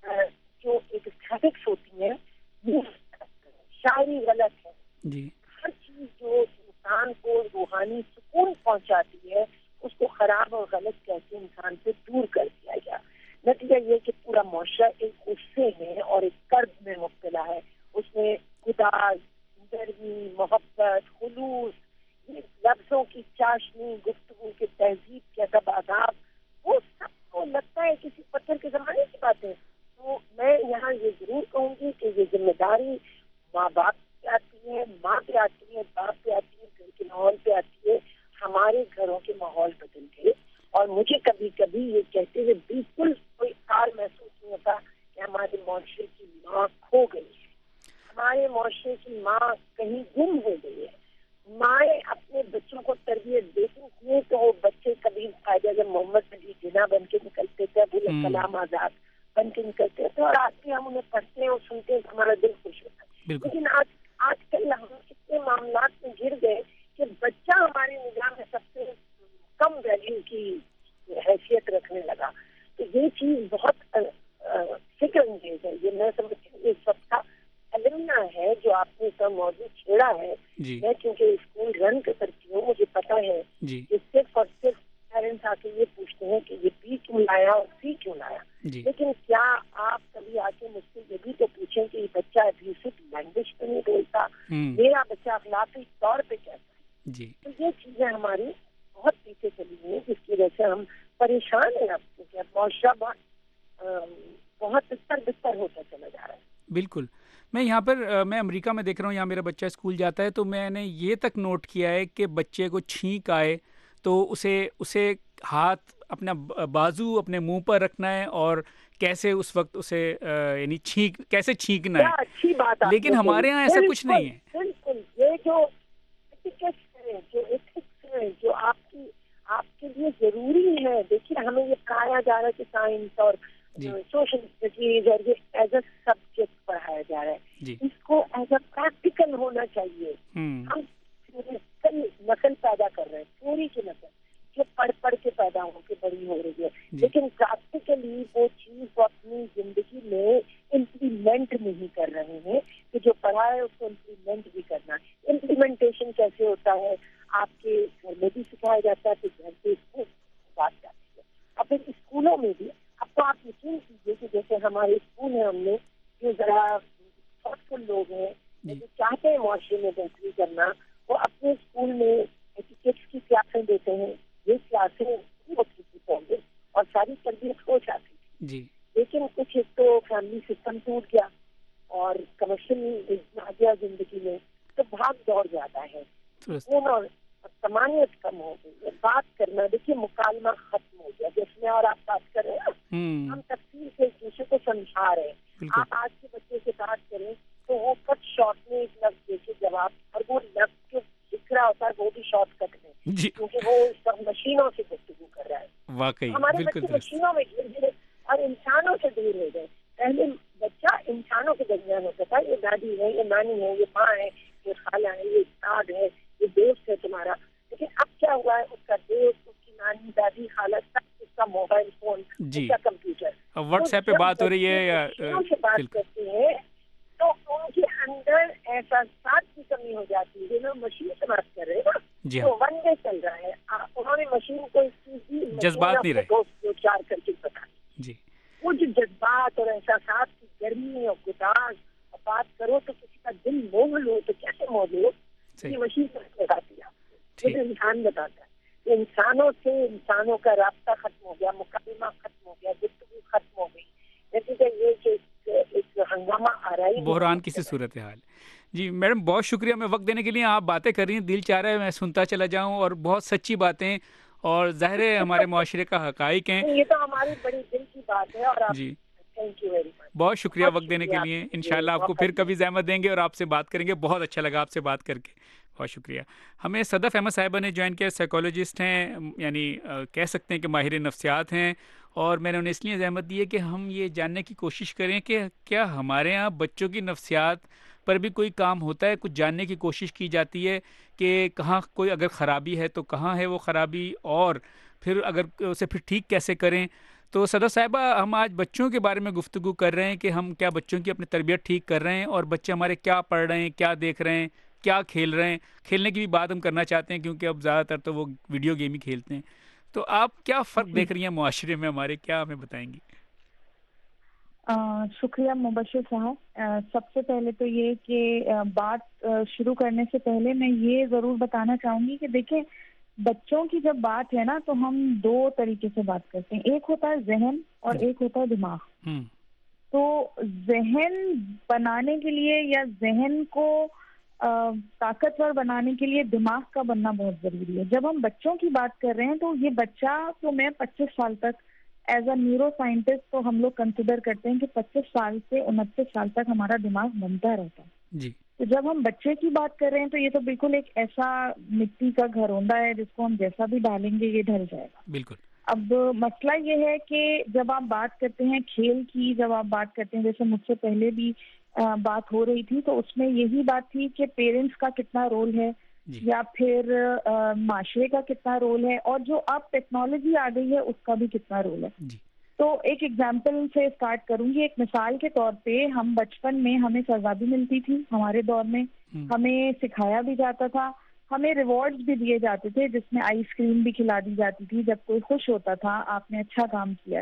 جو ایک اسٹیٹکس ہوتی ہیں وہ شاعری غلط ہے. ہر چیز جو انسان کو روحانی سکون پہنچاتی ہے اس کو خراب اور غلط کہہ کے انسان سے دور کر دیا گیا. نتیجہ یہ کہ پورا معاشرہ ایک غصے میں اور ایک قرض میں مبتلا ہے. اس میں خداز, گرمی, محبت, خلوص, لفظوں کی چاشنی, گفتگو کے تہذیب کے ادب آداب, وہ لگتا ہے کسی پتھر کے زمانے کی بات ہے. تو میں یہاں یہ ضرور کہوں گی کہ یہ ذمہ داری ماں باپ پہ آتی ہے, ماں پہ آتی ہے, باپ پہ آتی ہے, گھر کے ماحول پہ آتی ہے. ہمارے گھروں کے ماحول بدل گئے, اور مجھے کبھی کبھی یہ کہتے ہوئے بالکل کوئی کار محسوس نہیں ہوتا کہ ہمارے معاشرے کی ماں کھو گئی ہے, ہمارے معاشرے کی ماں کہیں گم ہو گئی ہے. مائیں اپنے بچوں کو تربیت دیتی تھیں تو وہ بچے کبھی فائدہ جب محمد علی جناح بن کے نکلتے تھے, ابو الکلام آزاد بن کے نکلتے تھے, اور آج بھی ہم انہیں پڑھتے ہیں اور سنتے ہیں, ہمارا دل خوش ہوتا ہے. لیکن آج آج کل ہم اتنے معاملات میں گر گئے کہ بچہ ہماری نگاہ میں سب سے کم ویلیو کی حیثیت رکھنے لگا. تو یہ چیز بہت فکر انگیز ہے. یہ میں سمجھتی ہوں یہ سب کا المیہ ہے جو آپ نے کا موضوع چھیڑا ہے. میں کیونکہ اسکول رن کرتی ہوں, مجھے پتا ہے کہ صرف اور صرف پیرنٹس آ کے یہ پوچھتے ہیں کہ یہ بی کیوں لایا اور سی کیوں لایا. لیکن کیا آپ کبھی آ کے مجھ سے یہ بھی تو پوچھیں کہ یہ بچہ ابیوسو لینگویج تو نہیں بولتا, میرا بچہ اخلاقی طور پہ کیسا ہے. تو یہ چیزیں ہماری بہت پیچھے چلی گئی ہیں, جس کی وجہ سے ہم پریشان ہیں. اب کیونکہ اب معاشرہ بہت بہت بستر بستر ہوتا چلا جا رہا ہے. بالکل. میں یہاں پر میں امریکہ میں دیکھ رہا ہوں, یہاں میرا بچہ اسکول جاتا ہے تو میں نے یہ تک نوٹ کیا ہے کہ بچے کو چھینک آئے تو اسے اسے ہاتھ اپنا بازو اپنے منہ پر رکھنا ہے اور کیسے اس وقت اسے یعنی چھینک کیسے چھینکنا ہے. اچھی بات, لیکن ہمارے یہاں ایسا کچھ نہیں ہے. بالکل. یہ جو جو ایتھکس ہے جو آپ کی آپ کے لیے ضروری ہے. دیکھیے ہمیں یہ کہا جا رہا ہے کہ سائنس اور سوشل اسٹڈیز اور یہ ایز اے سبجیکٹ پڑھایا جا رہا ہے. اس کو ایز اے پریکٹیکل ہونا چاہیے. ہم نسل پیدا کر رہے ہیں, تھوڑی سی نسل جو پڑھ پڑھ کے پیدا ہو کے بڑی ہو رہی ہے, لیکن پریکٹیکلی وہ چیز وہ اپنی زندگی میں امپلیمنٹ نہیں کر رہے ہیں کہ جو پڑھا ہے اس کو امپلیمنٹ بھی کرنا. امپلیمنٹیشن کیسے ہوتا ہے آپ کے گھر میں بھی سکھایا جاتا ہے, پھر گھر سے اسکول بات جاتی ہے, اور پھر اسکولوں میں بھی. اب تو آپ یقین کیجیے کہ جیسے ہمارے اسکول ہیں, ہم نے جو ذرا تھاٹ فل لوگ ہیں جو چاہتے ہیں معاشرے میں بہتری کرنا, وہ اپنے اسکول میں ایٹیکیٹس کی کلاسیں دیتے ہیں. یہ کلاسیں ہوتی تھی پہلے اور ساری تربیت ہو جاتی تھی, لیکن کچھ ایک تو فیملی سسٹم ٹوٹ گیا اور کمرشل آ گیا زندگی میں, تو بھاگ دوڑ زیادہ ہے, اور سمانیت کم ہو گئی. بات کرنا, دیکھیے مکالمہ ختم ہو گیا. جس میں اور آپ بات کر رہے ہیں, ہم تفصیل سے ایک دوسرے کو سمجھا رہے ہیں. آپ آج کے بچے سے بات کریں تو وہ کٹ شارٹ میں ایک لفظ دے کے جواب, اور وہ لفظ جو لکھ رہا ہوتا ہے وہ بھی شارٹ کٹ میں, کیونکہ وہ سب مشینوں سے گفتگو کر رہا ہے. واقعی ہمارے بچے مشینوں میں گر گرے اور انسانوں سے دور ہو گئے. پہلے بچہ انسانوں کے درمیان ہوتا تھا, یہ دادی ہے, یہ نانی ہے, یہ ماں ہے, یہ خالہ ہے, یہ استاد ہے, یہ دوست ہے تمہارا. لیکن اب کیا ہوا ہے, اس کا دوست, اس کی نانی, دادی, خالہ, سب اس کا موبائل فون, اس کا کمپیوٹر, واٹس ایپ پہ بات ہو رہی ہے, سے بات کرتے ہیں تو ان کے اندر احساسات کی کمی ہو جاتی ہے. جو مشین سے بات کر رہے ہیں نا, تو ون ڈے چل رہا ہے, انہوں نے مشین کو اس چیز کی جذبات نہیں رہے, دو چار کر کے بتا دی. وہ جو جذبات اور احساسات کی گرمی اور گداز اور بات کرو تو کسی کا دل موہ ہو تو کیسے موہ ہو, یہ مشین سے بتاتی ہے. یہ انسان بتاتا ہے. انسانوں سے انسانوں کا رابطہ ختم ہو گیا, مکالمہ ختم ہو گیا, گفتگو ختم ہو گئی. نتیجہ یہ کہ ایک ہنگامہ آ رہا ہے, بحران کی سی صورت حال. جی میڈم بہت شکریہ, میں وقت دینے کے لیے. آپ باتیں کر رہی ہیں, دل چاہ رہا ہے میں سنتا چلا جاؤں, اور بہت سچی باتیں اور ظاہر ہے ہمارے معاشرے کا حقائق ہیں. یہ تو ہماری بڑی دل کی بات ہے. اور جی تھینک یو ویری مچ, بہت شکریہ وقت دینے کے لیے. انشاءاللہ آپ کو پھر کبھی زحمت دیں گے اور آپ سے بات کریں گے. بہت اچھا لگا آپ سے بات کر کے, بہت شکریہ. ہمیں صدف احمد صاحبہ نے جوائن کیا, سائیکالوجسٹ ہیں, یعنی کہہ سکتے ہیں کہ ماہر نفسیات ہیں, اور میں نے انہیں اس لیے زحمت دی ہے کہ ہم یہ جاننے کی کوشش کریں کہ کیا ہمارے ہاں بچوں کی نفسیات پر بھی کوئی کام ہوتا ہے. کچھ جاننے کی کوشش کی جاتی ہے کہ کہاں کوئی اگر خرابی ہے تو کہاں ہے وہ خرابی, اور پھر اگر اسے پھر ٹھیک کیسے کریں. تو صدف صاحبہ, ہم آج بچوں کے بارے میں گفتگو کر رہے ہیں کہ ہم کیا بچوں کی اپنی تربیت ٹھیک کر رہے ہیں, اور بچے ہمارے کیا پڑھ رہے ہیں, کیا دیکھ رہے ہیں, کیا کھیل رہے ہیں. کھیلنے کی بھی بات ہم کرنا چاہتے ہیں کیونکہ اب زیادہ تر تو وہ ویڈیو گیم ہی کھیلتے ہیں. تو آپ کیا فرق دیکھ رہی ہیں معاشرے میں ہمارے, کیا ہمیں بتائیں گی؟ شکریہ مبشر صاحب. سب سے پہلے تو یہ کہ بات شروع کرنے سے پہلے میں یہ ضرور بتانا چاہوں گی کہ دیکھیں بچوں کی جب بات ہے نا تو ہم دو طریقے سے بات کرتے ہیں. ایک ہوتا ہے ذہن اور ایک ہوتا ہے دماغ. تو ذہن بنانے کے لیے یا ذہن کو طاقتور بنانے کے لیے دماغ کا بننا بہت ضروری ہے. جب ہم بچوں کی بات کر رہے ہیں تو یہ بچہ تو میں پچیس سال تک ایز اے نیورو سائنٹسٹ تو ہم لوگ کنسیڈر کرتے ہیں کہ پچیس سال سے انتیس سال تک ہمارا دماغ بنتا رہتا ہے جی. تو جب ہم بچے کی بات کر رہے ہیں تو یہ تو بالکل ایک ایسا مٹی کا گھروندا ہے جس کو ہم جیسا بھی ڈالیں گے یہ ڈھل جائے گا. بالکل. اب مسئلہ یہ ہے کہ جب آپ بات کرتے ہیں کھیل کی, جب آپ بات کرتے ہیں جیسے مجھ سے پہلے بھی بات ہو رہی تھی تو اس میں یہی بات تھی کہ پیرنٹس کا کتنا رول ہے جی. یا پھر معاشرے کا کتنا رول ہے, اور جو اب ٹیکنالوجی آ گئی ہے اس کا بھی کتنا رول ہے جی. تو ایک ایگزامپل سے اسٹارٹ کروں گی. ایک مثال کے طور پہ ہم بچپن میں ہمیں سزا بھی ملتی تھی, ہمارے دور میں ہمیں سکھایا بھی جاتا تھا, ہمیں ریوارڈز بھی دیے جاتے تھے جس میں آئس کریم بھی کھلا دی جاتی تھی جب کوئی خوش ہوتا تھا آپ نے اچھا کام کیا.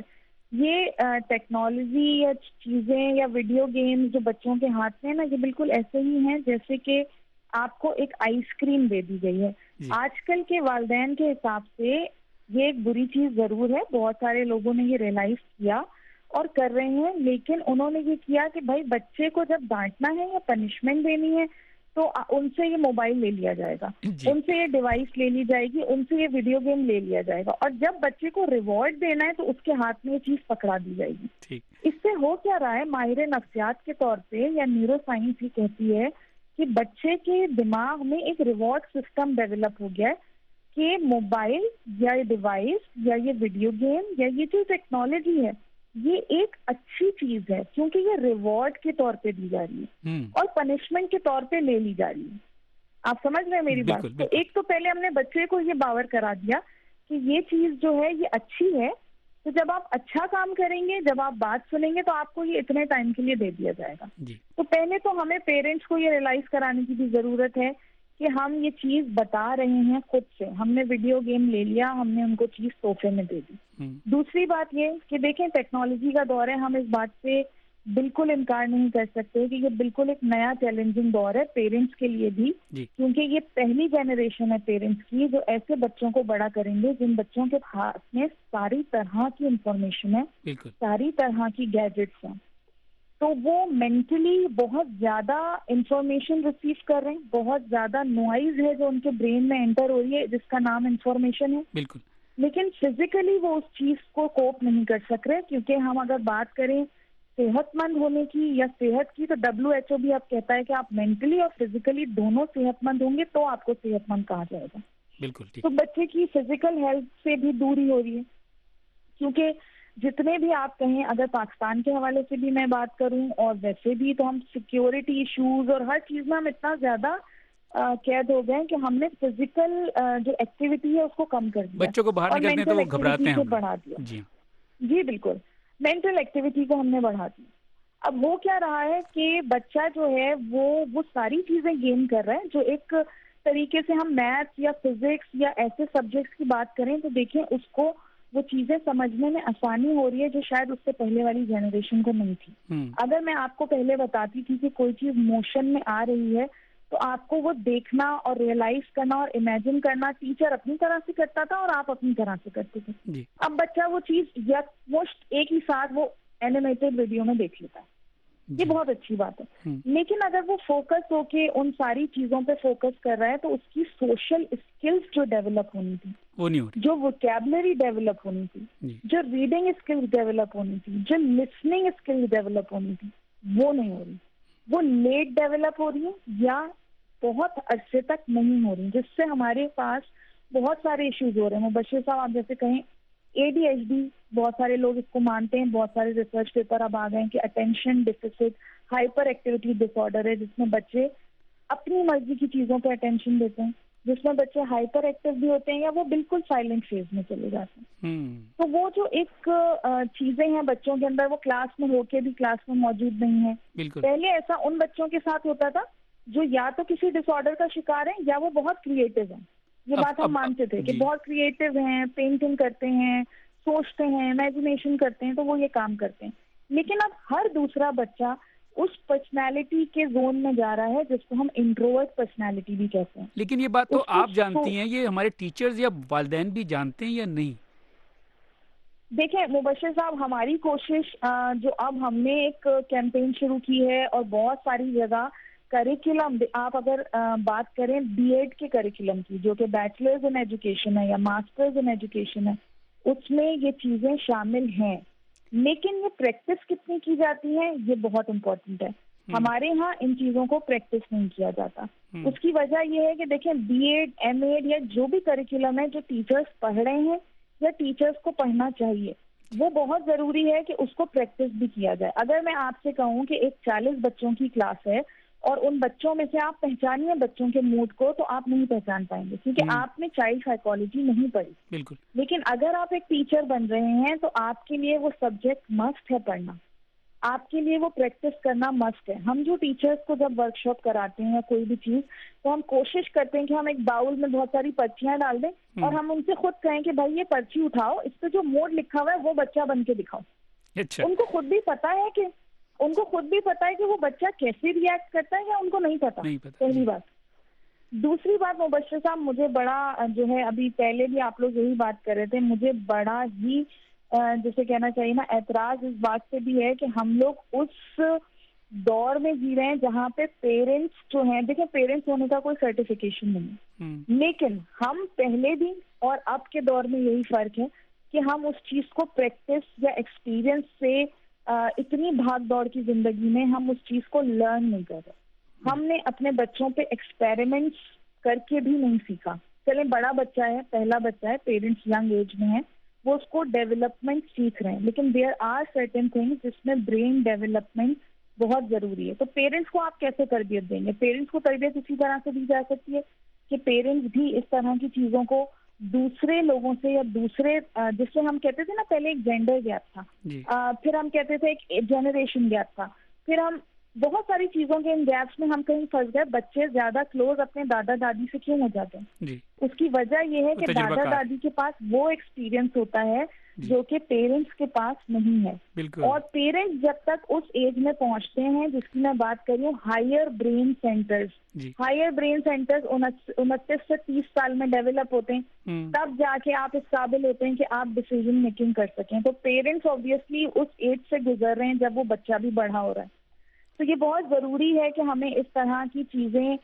یہ ٹیکنالوجی یا چیزیں یا ویڈیو گیمز جو بچوں کے ہاتھ میں نا یہ بالکل ایسے ہی ہیں جیسے کہ آپ کو ایک آئس کریم دے دی گئی ہے جی. آج کل کے والدین کے حساب سے یہ ایک بری چیز ضرور ہے, بہت سارے لوگوں نے یہ ریئلائز کیا اور کر رہے ہیں, لیکن انہوں نے یہ کیا کہ بھائی بچے کو جب ڈانٹنا ہے یا پنشمنٹ دینی ہے تو ان سے یہ موبائل لے لیا جائے گا جی. ان سے یہ ڈیوائس لے لی جائے گی, ان سے یہ ویڈیو گیم لے لیا جائے گا, اور جب بچے کو ریوارڈ دینا ہے تو اس کے ہاتھ میں یہ چیز پکڑا دی جائے گی ٹھیک. اس سے ہو کیا رہا ہے, ماہر نفسیات کے طور پہ یا نیورو سائنس ہی کہتی ہے کہ بچے کے دماغ میں ایک ریوارڈ سسٹم ڈیولپ ہو گیا ہے کہ موبائل یا یہ ڈیوائس یا یہ ویڈیو گیم یا یہ جو ٹیکنالوجی ہے یہ ایک اچھی چیز ہے کیونکہ یہ ریوارڈ کے طور پہ دی جا رہی ہے اور پنشمنٹ کے طور پہ لے لی جا رہی ہے. آپ سمجھ رہے ہیں میری بات؟ تو ایک تو پہلے ہم نے بچے کو یہ باور کرا دیا کہ یہ چیز جو ہے یہ اچھی ہے, تو جب آپ اچھا کام کریں گے, جب آپ بات سنیں گے تو آپ کو یہ اتنے ٹائم کے لیے دے دیا جائے گا جی. تو پہلے تو ہمیں پیرنٹس کو یہ ریئلائز کرانے کی بھی ضرورت ہے کہ ہم یہ چیز بتا رہے ہیں خود سے, ہم نے ویڈیو گیم لے لیا, ہم نے ان کو چیز تحفے میں دے دی. دوسری بات یہ کہ دیکھیں ٹیکنالوجی کا دور ہے, ہم اس بات سے بالکل انکار نہیں کر سکتے کہ یہ بالکل ایک نیا چیلنجنگ دور ہے پیرنٹس کے لیے بھی جی. کیونکہ یہ پہلی جنریشن ہے پیرنٹس کی جو ایسے بچوں کو بڑا کریں گے جن بچوں کے ہاتھ میں ساری طرح کی انفارمیشن ہے, ساری طرح کی گیجٹس ہیں, تو وہ مینٹلی بہت زیادہ انفارمیشن ریسیو کر رہے ہیں, بہت زیادہ نوائز ہے جو ان کے برین میں انٹر ہو رہی ہے جس کا نام انفارمیشن ہے بالکل. لیکن فزیکلی وہ اس چیز کو کوپ نہیں کر سک رہے, کیونکہ ہم اگر بات کریں صحت مند ہونے کی یا صحت کی تو ڈبلیو ایچ او بھی آپ کہتا ہے کہ آپ مینٹلی اور فزیکلی دونوں صحت مند ہوں گے تو آپ کو صحت مند کہا جائے گا بالکل. تو بچے کی فزیکل ہیلتھ سے بھی دوری ہو رہی ہے, کیونکہ جتنے بھی آپ کہیں, اگر پاکستان کے حوالے سے بھی میں بات کروں اور ویسے بھی تو ہم سیکیورٹی ایشوز اور ہر چیز میں ہم اتنا زیادہ قید ہو گئے کہ ہم نے فزیکل جو ایکٹیویٹی ہے اس کو کم کر دیا, بچوں کو باہر نکلتے ہیں تو وہ گھبراتے ہیں, بڑھا دیا جی جی بالکل, مینٹل ایکٹیویٹی کو ہم نے بڑھا دی. اب ہو کیا رہا ہے کہ بچہ جو ہے وہ وہ ساری چیزیں گین کر رہا ہے جو ایک طریقے سے ہم میتھس یا فزکس یا ایسے سبجیکٹس کی بات کریں تو دیکھیں اس کو وہ چیزیں سمجھنے میں آسانی ہو رہی ہے جو شاید اس سے پہلے والی جنریشن کو نہیں تھی. اگر میں آپ کو پہلے بتاتی تھی کہ کوئی چیز موشن میں آ رہی ہے تو آپ کو وہ دیکھنا اور ریئلائز کرنا اور امیجن کرنا ٹیچر اپنی طرح سے کرتا تھا اور آپ اپنی طرح سے کرتے تھے جی. اب بچہ وہ چیز یکمشت ایک ہی ساتھ وہ اینیمیٹڈ ویڈیو میں دیکھ لیتا ہے, یہ بہت اچھی بات ہے. لیکن اگر وہ فوکس ہو کے ان ساری چیزوں پہ فوکس کر رہا ہے تو اس کی سوشل اسکلز جو ڈیولپ ہونی تھی وہ نہیں ہو رہی, جو ووکیبلری ڈیولپ ہونی تھی, جو ریڈنگ اسکلز ڈیولپ ہونی تھی, جو لسننگ اسکلز ڈیولپ ہونی تھی وہ نہیں ہو رہی. وہ لیٹ ڈیولپ ہو رہی ہے یا بہت عرصے تک نہیں ہو رہی, جس سے ہمارے پاس بہت سارے ایشوز ہو رہے ہیں. مبشر صاحب آپ جیسے کہیں اے ڈی ایچ ڈی, بہت سارے لوگ اس کو مانتے ہیں, بہت سارے ریسرچ پیپر اب آ گئے ہیں کہ attention deficit hyperactivity disorder ہے جس میں بچے اپنی مرضی کی چیزوں پہ اٹینشن دیتے ہیں, جس میں بچے ہائپر ایکٹیو بھی ہوتے ہیں یا وہ بالکل سائلنٹ فیز میں چلے جاتے ہیں. تو وہ جو ایک چیزیں ہیں بچوں کے اندر وہ کلاس میں ہو کے بھی کلاس میں موجود نہیں ہے. پہلے ایسا ان بچوں کے ساتھ ہوتا تھا جو یا تو کسی ڈس آرڈر کا شکار ہیں یا وہ بہت کریٹو ہیں. یہ بات ہم مانتے تھے کہ بہت کریٹو ہیں, پینٹنگ کرتے ہیں, سوچتے ہیں, امیجنیشن کرتے ہیں, تو وہ یہ کام کرتے ہیں. لیکن اب ہر دوسرا بچہ اس پرسنالٹی کے زون میں جا رہا ہے جس کو ہم انٹروورٹ پرسنالٹی بھی کہتے ہیں. لیکن یہ بات تو آپ جانتی ہیں, یہ ہمارے ٹیچرز یا والدین بھی جانتے ہیں یا نہیں؟ دیکھیں مبشر صاحب, ہماری کوشش جو اب ہم نے ایک کیمپین شروع کی ہے اور بہت ساری جگہ کریکولم, آپ اگر بات کریں بی ایڈ کے کریکولم کی جو کہ بیچلرز ان ایجوکیشن ہے یا ماسٹرز ان ایجوکیشن ہے, اس میں یہ چیزیں شامل ہیں, لیکن یہ پریکٹس کتنی کی جاتی ہے یہ بہت امپورٹنٹ ہے. ہمارے ہاں ان چیزوں کو پریکٹس نہیں کیا جاتا. اس کی وجہ یہ ہے کہ دیکھیں بی ایڈ ایم ایڈ یا جو بھی کریکولم ہے جو ٹیچرز پڑھ رہے ہیں یا ٹیچرز کو پڑھنا چاہیے, وہ بہت ضروری ہے کہ اس کو پریکٹس بھی کیا جائے. اگر میں آپ سے کہوں کہ ایک چالیس بچوں کی کلاس ہے اور ان بچوں میں سے آپ پہچانیے بچوں کے موڈ کو, تو آپ نہیں پہچان پائیں گے کیونکہ آپ نے چائلڈ سائیکالوجی نہیں پڑھی. بالکل. لیکن اگر آپ ایک ٹیچر بن رہے ہیں تو آپ کے لیے وہ سبجیکٹ مسٹ ہے پڑھنا, آپ کے لیے وہ پریکٹس کرنا مسٹ ہے. ہم جو ٹیچرز کو جب ورک شاپ کراتے ہیں یا کوئی بھی چیز, تو ہم کوشش کرتے ہیں کہ ہم ایک باؤل میں بہت ساری پرچیاں ڈال دیں اور ہم ان سے خود کہیں کہ بھائی یہ پرچی اٹھاؤ, اس پہ جو موڈ لکھا ہوا ہے وہ بچہ بن کے دکھاؤ. ان کو خود بھی پتا ہے کہ ان کو خود بھی پتا ہے کہ وہ بچہ کیسے ریئیکٹ کرتا ہے یا ان کو نہیں پتا. پہلی بات. دوسری بات مبشر صاحب, مجھے بڑا جو ہے ابھی پہلے بھی آپ لوگ یہی بات کر رہے تھے, مجھے بڑا ہی جیسے کہنا چاہیے نا اعتراض اس بات سے بھی ہے کہ ہم لوگ اس دور میں جی رہے ہیں جہاں پہ پیرنٹس جو ہیں, دیکھیں پیرنٹس ہونے کا کوئی سرٹیفکیشن نہیں, لیکن ہم پہلے بھی اور اب کے دور میں یہی فرق ہے کہ ہم اس چیز کو پریکٹس یا ایکسپیرئنس سے اتنی بھاگ دوڑ کی زندگی میں ہم اس چیز کو لرن نہیں کر رہے. ہم نے اپنے بچوں پہ ایکسپیریمنٹس کر کے بھی نہیں سیکھا. چلیں بڑا بچہ ہے, پہلا بچہ ہے, پیرنٹس ینگ ایج میں ہیں, وہ اس کو ڈیولپمنٹ سیکھ رہے ہیں, لیکن دیر آر سرٹن تھنگس جس میں برین ڈیولپمنٹ بہت ضروری ہے. تو پیرنٹس کو آپ کیسے تربیت دیں گے؟ پیرنٹس کو تربیت اسی طرح سے دی جا سکتی ہے کہ پیرنٹس بھی اس طرح کی چیزوں کو دوسرے لوگوں سے یا دوسرے, جس سے ہم کہتے تھے نا پہلے ایک جینڈر گیپ تھا, پھر ہم کہتے تھے ایک جنریشن گیپ تھا, پھر ہم بہت ساری چیزوں کے ان گیپس میں ہم کہیں پھنس گئے. بچے زیادہ کلوز اپنے دادا دادی سے کیوں ہو جاتے ہیں؟ اس کی وجہ یہ ہے کہ دادا دادی کے پاس وہ ایکسپیرئنس ہوتا ہے جو کہ پیرنٹس کے پاس نہیں ہے. اور پیرنٹس جب تک اس ایج میں پہنچتے ہیں جس کی میں بات کر رہی ہوں higher brain centres, higher brain centres انتیس سے تیس سال میں ڈیولپ ہوتے ہیں, تب جا کے آپ اس قابل ہوتے ہیں کہ آپ ڈیسیزن میکنگ کر سکیں. تو پیرنٹس آبویسلی اس ایج سے گزر رہے ہیں جب وہ بچہ بھی بڑا ہو رہا ہے. تو یہ بہت ضروری ہے کہ ہمیں اس طرح کی چیزیں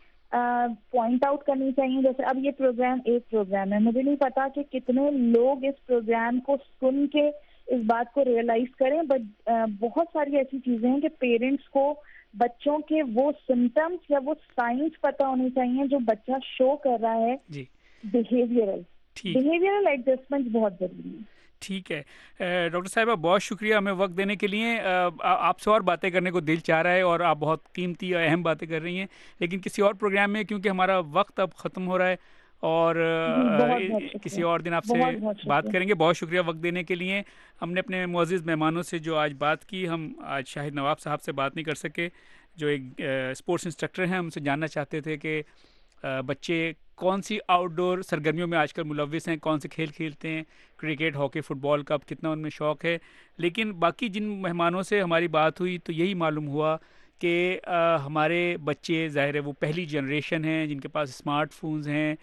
پوائنٹ آؤٹ کرنی چاہیے. جیسے اب یہ پروگرام ایک پروگرام ہے, مجھے نہیں پتا کہ کتنے لوگ اس پروگرام کو سن کے اس بات کو ریئلائز کریں, بٹ بہت ساری ایسی چیزیں ہیں کہ پیرنٹس کو بچوں کے وہ سمٹمس یا وہ سائنس پتہ ہونی چاہیے جو بچہ شو کر رہا ہے. بیہیویئرل بیہیویئرل ایڈجسٹمنٹ بہت ضروری ہے. ٹھیک ہے ڈاکٹر صاحبہ, بہت شکریہ ہمیں وقت دینے کے لیے. آپ سے اور باتیں کرنے کو دل چاہ رہا ہے اور آپ بہت قیمتی اور اہم باتیں کر رہی ہیں, لیکن کسی اور پروگرام میں, کیونکہ ہمارا وقت اب ختم ہو رہا ہے اور کسی اور دن آپ سے بات کریں گے. بہت شکریہ وقت دینے کے لیے. ہم نے اپنے معزز مہمانوں سے جو آج بات کی, ہم آج شاہد نواب صاحب سے بات نہیں کر سکے جو ایک اسپورٹس انسٹرکٹر ہیں. ہم سے جاننا چاہتے تھے کہ بچے کون سی آؤٹ ڈور سرگرمیوں میں آج کل ملوث ہیں, کون سے کھیل کھیلتے ہیں, کرکٹ, ہاکی, فٹ بال کا کتنا ان میں شوق ہے. لیکن باقی جن مہمانوں سے ہماری بات ہوئی تو یہی معلوم ہوا کہ ہمارے بچے ظاہر ہے وہ پہلی جنریشن ہیں جن کے پاس اسمارٹ فونز ہیں,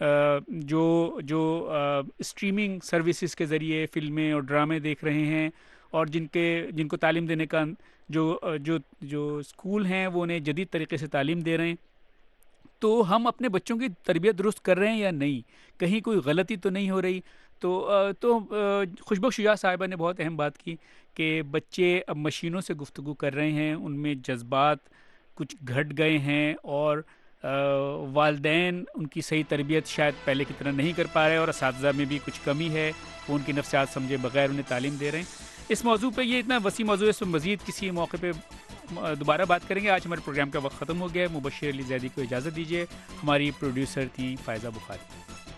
جو جو اسٹریمنگ سروسز کے ذریعے فلمیں اور ڈرامے دیکھ رہے ہیں, اور جن کے جن کو تعلیم دینے کا جو جو جو اسکول ہیں وہ انہیں جدید طریقے سے تعلیم دے رہے ہیں. تو ہم اپنے بچوں کی تربیت درست کر رہے ہیں یا نہیں, کہیں کوئی غلطی تو نہیں ہو رہی. تو تو خوشبخش شجاع صاحبہ نے بہت اہم بات کی کہ بچے اب مشینوں سے گفتگو کر رہے ہیں, ان میں جذبات کچھ گھٹ گئے ہیں, اور والدین ان کی صحیح تربیت شاید پہلے کی طرح نہیں کر پا رہے, اور اساتذہ میں بھی کچھ کمی ہے, وہ ان کی نفسیات سمجھے بغیر انہیں تعلیم دے رہے ہیں. اس موضوع پہ, یہ اتنا وسیع موضوع ہے, اس میں مزید کسی موقع پہ دوبارہ بات کریں گے. آج ہمارے پروگرام کا وقت ختم ہو گیا ہے. مبشر علی زیدی کو اجازت دیجیے. ہماری پروڈیوسر تھی فائزہ بخاری.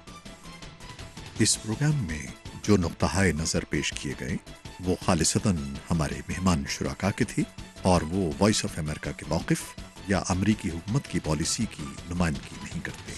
اس پروگرام میں جو نقطۂ نظر پیش کیے گئے وہ خالصتاً ہمارے مہمان شرکا کے تھے, اور وہ وائس آف امریکہ کے موقف یا امریکی حکومت کی پالیسی کی نمائندگی نہیں کرتے.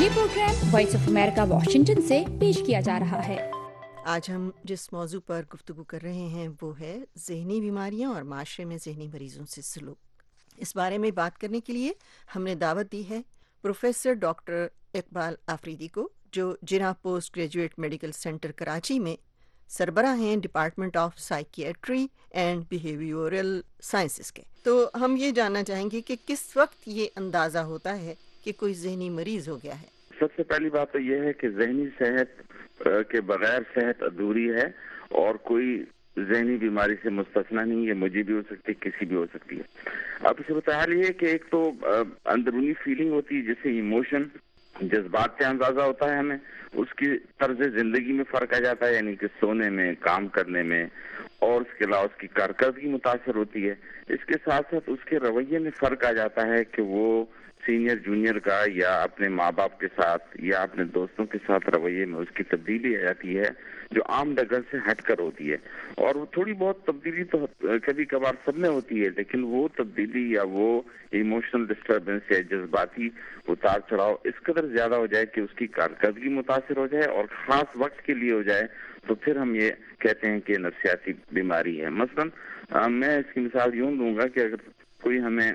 یہ program Voice of America Washington سے پیش کیا جا رہا ہے۔ آج ہم جس موضوع پر گفتگو کر رہے ہیں وہ ہے ذہنی بیماریاں اور معاشرے میں ذہنی مریضوں سے سلوک۔ اس بارے میں بات کرنے کے لیے ہم نے دعوت دی ہے پروفیسر ڈاکٹر اقبال آفریدی کو، جو Jinnah Postgraduate Medical Centre Karachi میں سربراہ ہیں department of psychiatry and behavioural sciences کے۔ تو ہم یہ جاننا چاہیں گے کہ کس وقت یہ اندازہ ہوتا ہے کہ کوئی ذہنی مریض ہو گیا ہے؟ سب سے پہلی بات تو یہ ہے کہ ذہنی صحت کے بغیر صحت ادھوری ہے، اور کوئی ذہنی بیماری سے مستثنا نہیں ہے، مجھے بھی ہو سکتی ہے، کسی بھی ہو سکتی ہے۔ اب اس بتا یہ ہے کہ ایک تو اندرونی فیلنگ ہوتی ہے جیسے ایموشن، جذبات سے اندازہ ہوتا ہے ہمیں، اس کی طرز زندگی میں فرق آ جاتا ہے، یعنی کہ سونے میں، کام کرنے میں، اور اس کے علاوہ اس کی کارکردگی متاثر ہوتی ہے۔ اس کے ساتھ ساتھ اس کے رویے میں فرق آ جاتا ہے کہ وہ سینئر جونیئر کا یا اپنے ماں باپ کے ساتھ یا اپنے دوستوں کے ساتھ رویے میں اس کی تبدیلی آ جاتی ہے، جو عام ڈگر سے ہٹ کر ہوتی ہے۔ اور وہ تھوڑی بہت تبدیلی تو کبھی کبھار سب میں ہوتی ہے، لیکن وہ تبدیلی یا وہ ایموشنل ڈسٹربنس یا جذباتی اتار چڑھاؤ اس قدر زیادہ ہو جائے کہ اس کی کارکردگی متاثر ہو جائے اور خاص وقت کے لیے ہو جائے، تو پھر ہم یہ کہتے ہیں کہ نفسیاتی بیماری ہے۔ مثلا میں اس کی مثال یوں دوں گا کہ اگر کوئی ہمیں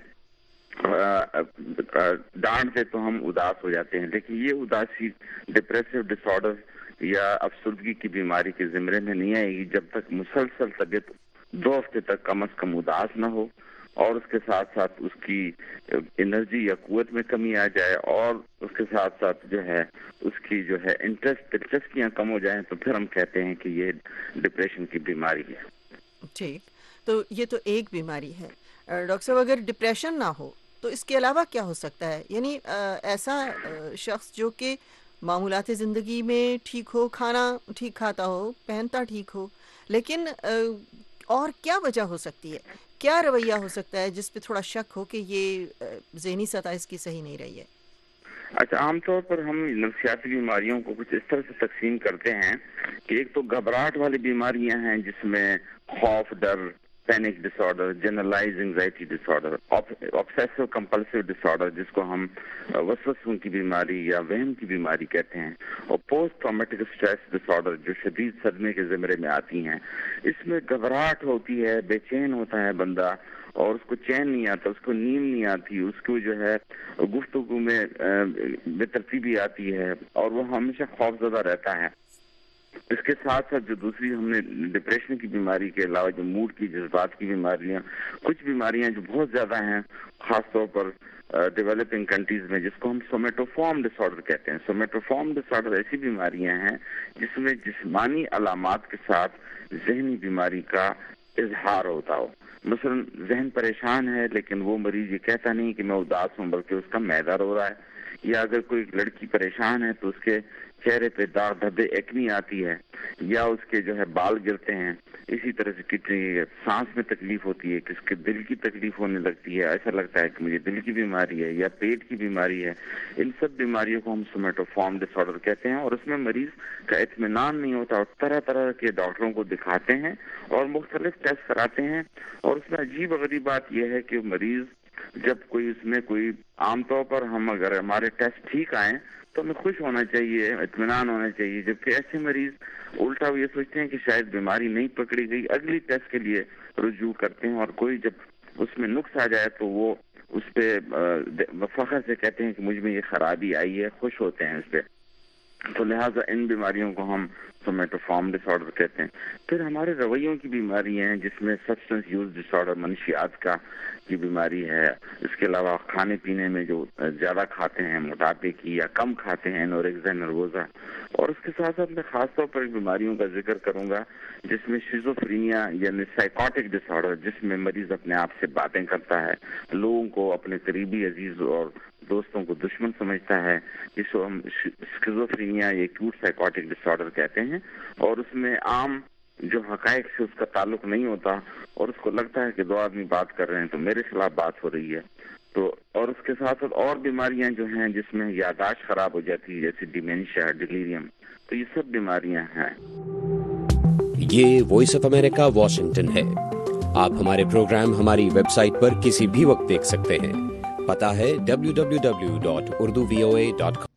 ڈانٹ دے تو ہم اداس ہو جاتے ہیں، لیکن یہ اداسی ڈپریسو ڈس آرڈر یا افسردگی کی بیماری کے زمرے میں نہیں آئے گی جب تک مسلسل طبیعت دو ہفتے تک کم از کم اداس نہ ہو، اور اس کے ساتھ ساتھ اس کی انرجی یا قوت میں کمی آ جائے، اور اس کے ساتھ ساتھ جو ہے اس کی جو ہے انٹرسٹ دلچسپیاں کم ہو جائیں، تو پھر ہم کہتے ہیں کہ یہ ڈپریشن کی بیماری ہے۔ ٹھیک، تو یہ تو ایک بیماری ہے۔ ڈاکٹر صاحب، اگر ڈپریشن نہ ہو تو اس کے علاوہ کیا ہو سکتا ہے؟ یعنی ایسا شخص جو کہ معمولات زندگی میں ٹھیک ہو، کھانا ٹھیک کھاتا ہو، پہنتا ٹھیک ہو، لیکن اور کیا وجہ ہو سکتی ہے؟ کیا رویہ ہو سکتا ہے جس پہ تھوڑا شک ہو کہ یہ ذہنی سطح اس کی صحیح نہیں رہی ہے؟ اچھا، عام طور پر ہم نفسیاتی بیماریوں کو کچھ اس طرح سے تقسیم کرتے ہیں کہ ایک تو گھبراہٹ والی بیماریاں ہیں جس میں خوف، ڈر، panic disorder, generalised anxiety disorder, obsessive compulsive disorder جس کو ہم وسوسوں کی بیماری یا وہم کی بیماری کہتے ہیں، اور post traumatic stress disorder جو شدید صدمے کے زمرے میں آتی ہیں۔ اس میں گھبراہٹ ہوتی ہے، بے چین ہوتا ہے بندہ، اور اس کو چین نہیں آتا، اس کو نیند نہیں آتی، اس کو جو ہے گفتگو میں بے ترتیبی آتی ہے، اور وہ ہمیشہ خوف زدہ رہتا ہے۔ اس کے ساتھ ساتھ جو دوسری ہم نے ڈپریشن کی بیماری کے علاوہ جو موڈ کی، جذبات کی بیماریاں، کچھ بیماریاں جو بہت زیادہ ہیں خاص طور پر ڈیولپنگ کنٹریز میں، جس کو ہم سومیٹوفارم ڈس آرڈر کہتے ہیں۔ سومیٹوفارم ڈس آرڈر ایسی بیماریاں ہیں جس میں جسمانی علامات کے ساتھ ذہنی بیماری کا اظہار ہوتا ہو۔ مثلا ذہن پریشان ہے لیکن وہ مریض یہ کہتا نہیں کہ میں اداس ہوں، بلکہ اس کا معدہ رو رہا ہے، یا اگر کوئی لڑکی پریشان ہے تو اس کے چہرے پہ داغ دھبے ایکنی آتی ہے، یا اس کے جو ہے بال گرتے ہیں، اسی طرح سے کتنی سانس میں تکلیف ہوتی ہے، کس کے دل کی تکلیف ہونے لگتی ہے، ایسا لگتا ہے کہ مجھے دل کی بیماری ہے یا پیٹ کی بیماری ہے۔ ان سب بیماریوں کو ہم سومیٹوفارم ڈس آرڈر کہتے ہیں، اور اس میں مریض کا اطمینان نہیں ہوتا، اور طرح طرح کے ڈاکٹروں کو دکھاتے ہیں اور مختلف ٹیسٹ کراتے ہیں، اور اس میں عجیب غریب بات یہ ہے کہ مریض جب کوئی اس میں کوئی عام طور پر ہم اگر ہمارے ٹیسٹ ٹھیک آئیں تو ہمیں خوش ہونا چاہیے، اطمینان ہونا چاہیے، جبکہ ایسے مریض الٹا وہ یہ سوچتے ہیں کہ شاید بیماری نہیں پکڑی گئی، اگلی ٹیسٹ کے لیے رجوع کرتے ہیں، اور کوئی جب اس میں نقص آ جائے تو وہ اس پہ فخر سے کہتے ہیں کہ مجھ میں یہ خرابی آئی ہے، خوش ہوتے ہیں اس پہ۔ تو لہٰذا ان بیماریوں کو ہم سومیٹوفارم ڈس آرڈر کہتے ہیں۔ پھر ہمارے رویوں کی بیماریاں ہیں جس میں سبسٹنس یوز ڈس آرڈر، منشیات کا کی بیماری ہے۔ اس کے علاوہ کھانے پینے میں جو زیادہ کھاتے ہیں، موٹاپے کی، یا کم کھاتے ہیں، انوریکسیا نروزا۔ اور اس کے ساتھ ساتھ میں خاص طور پر بیماریوں کا ذکر کروں گا جس میں شیزوفرینیا یعنی سائیکوٹک ڈس آرڈر، جس میں مریض اپنے آپ سے باتیں کرتا ہے، لوگوں کو اپنے قریبی عزیز اور دوستوں کو دشمن سمجھتا ہے، جس کو ہم شیزوفرینیا یا ایکیوٹ سائیکوٹک ڈس آرڈر کہتے ہیں۔ اور اس میں عام جو حقائق سے اس کا تعلق نہیں ہوتا، اور اس کو لگتا ہے کہ دو آدمی بات کر رہے ہیں تو میرے خلاف بات ہو رہی ہے۔ تو اور اس کے ساتھ ساتھ اور بیماریاں جو ہیں جس میں یادداشت خراب ہو جاتی ہے، جیسے ڈیمینشیا، ڈیلیریم، تو یہ سب بیماریاں ہیں۔ یہ وائس آف امریکہ واشنگٹن ہے۔ آپ ہمارے پروگرام ہماری ویب سائٹ پر کسی بھی وقت دیکھ سکتے ہیں۔ پتہ ہے W W W dot Urdu V O A dot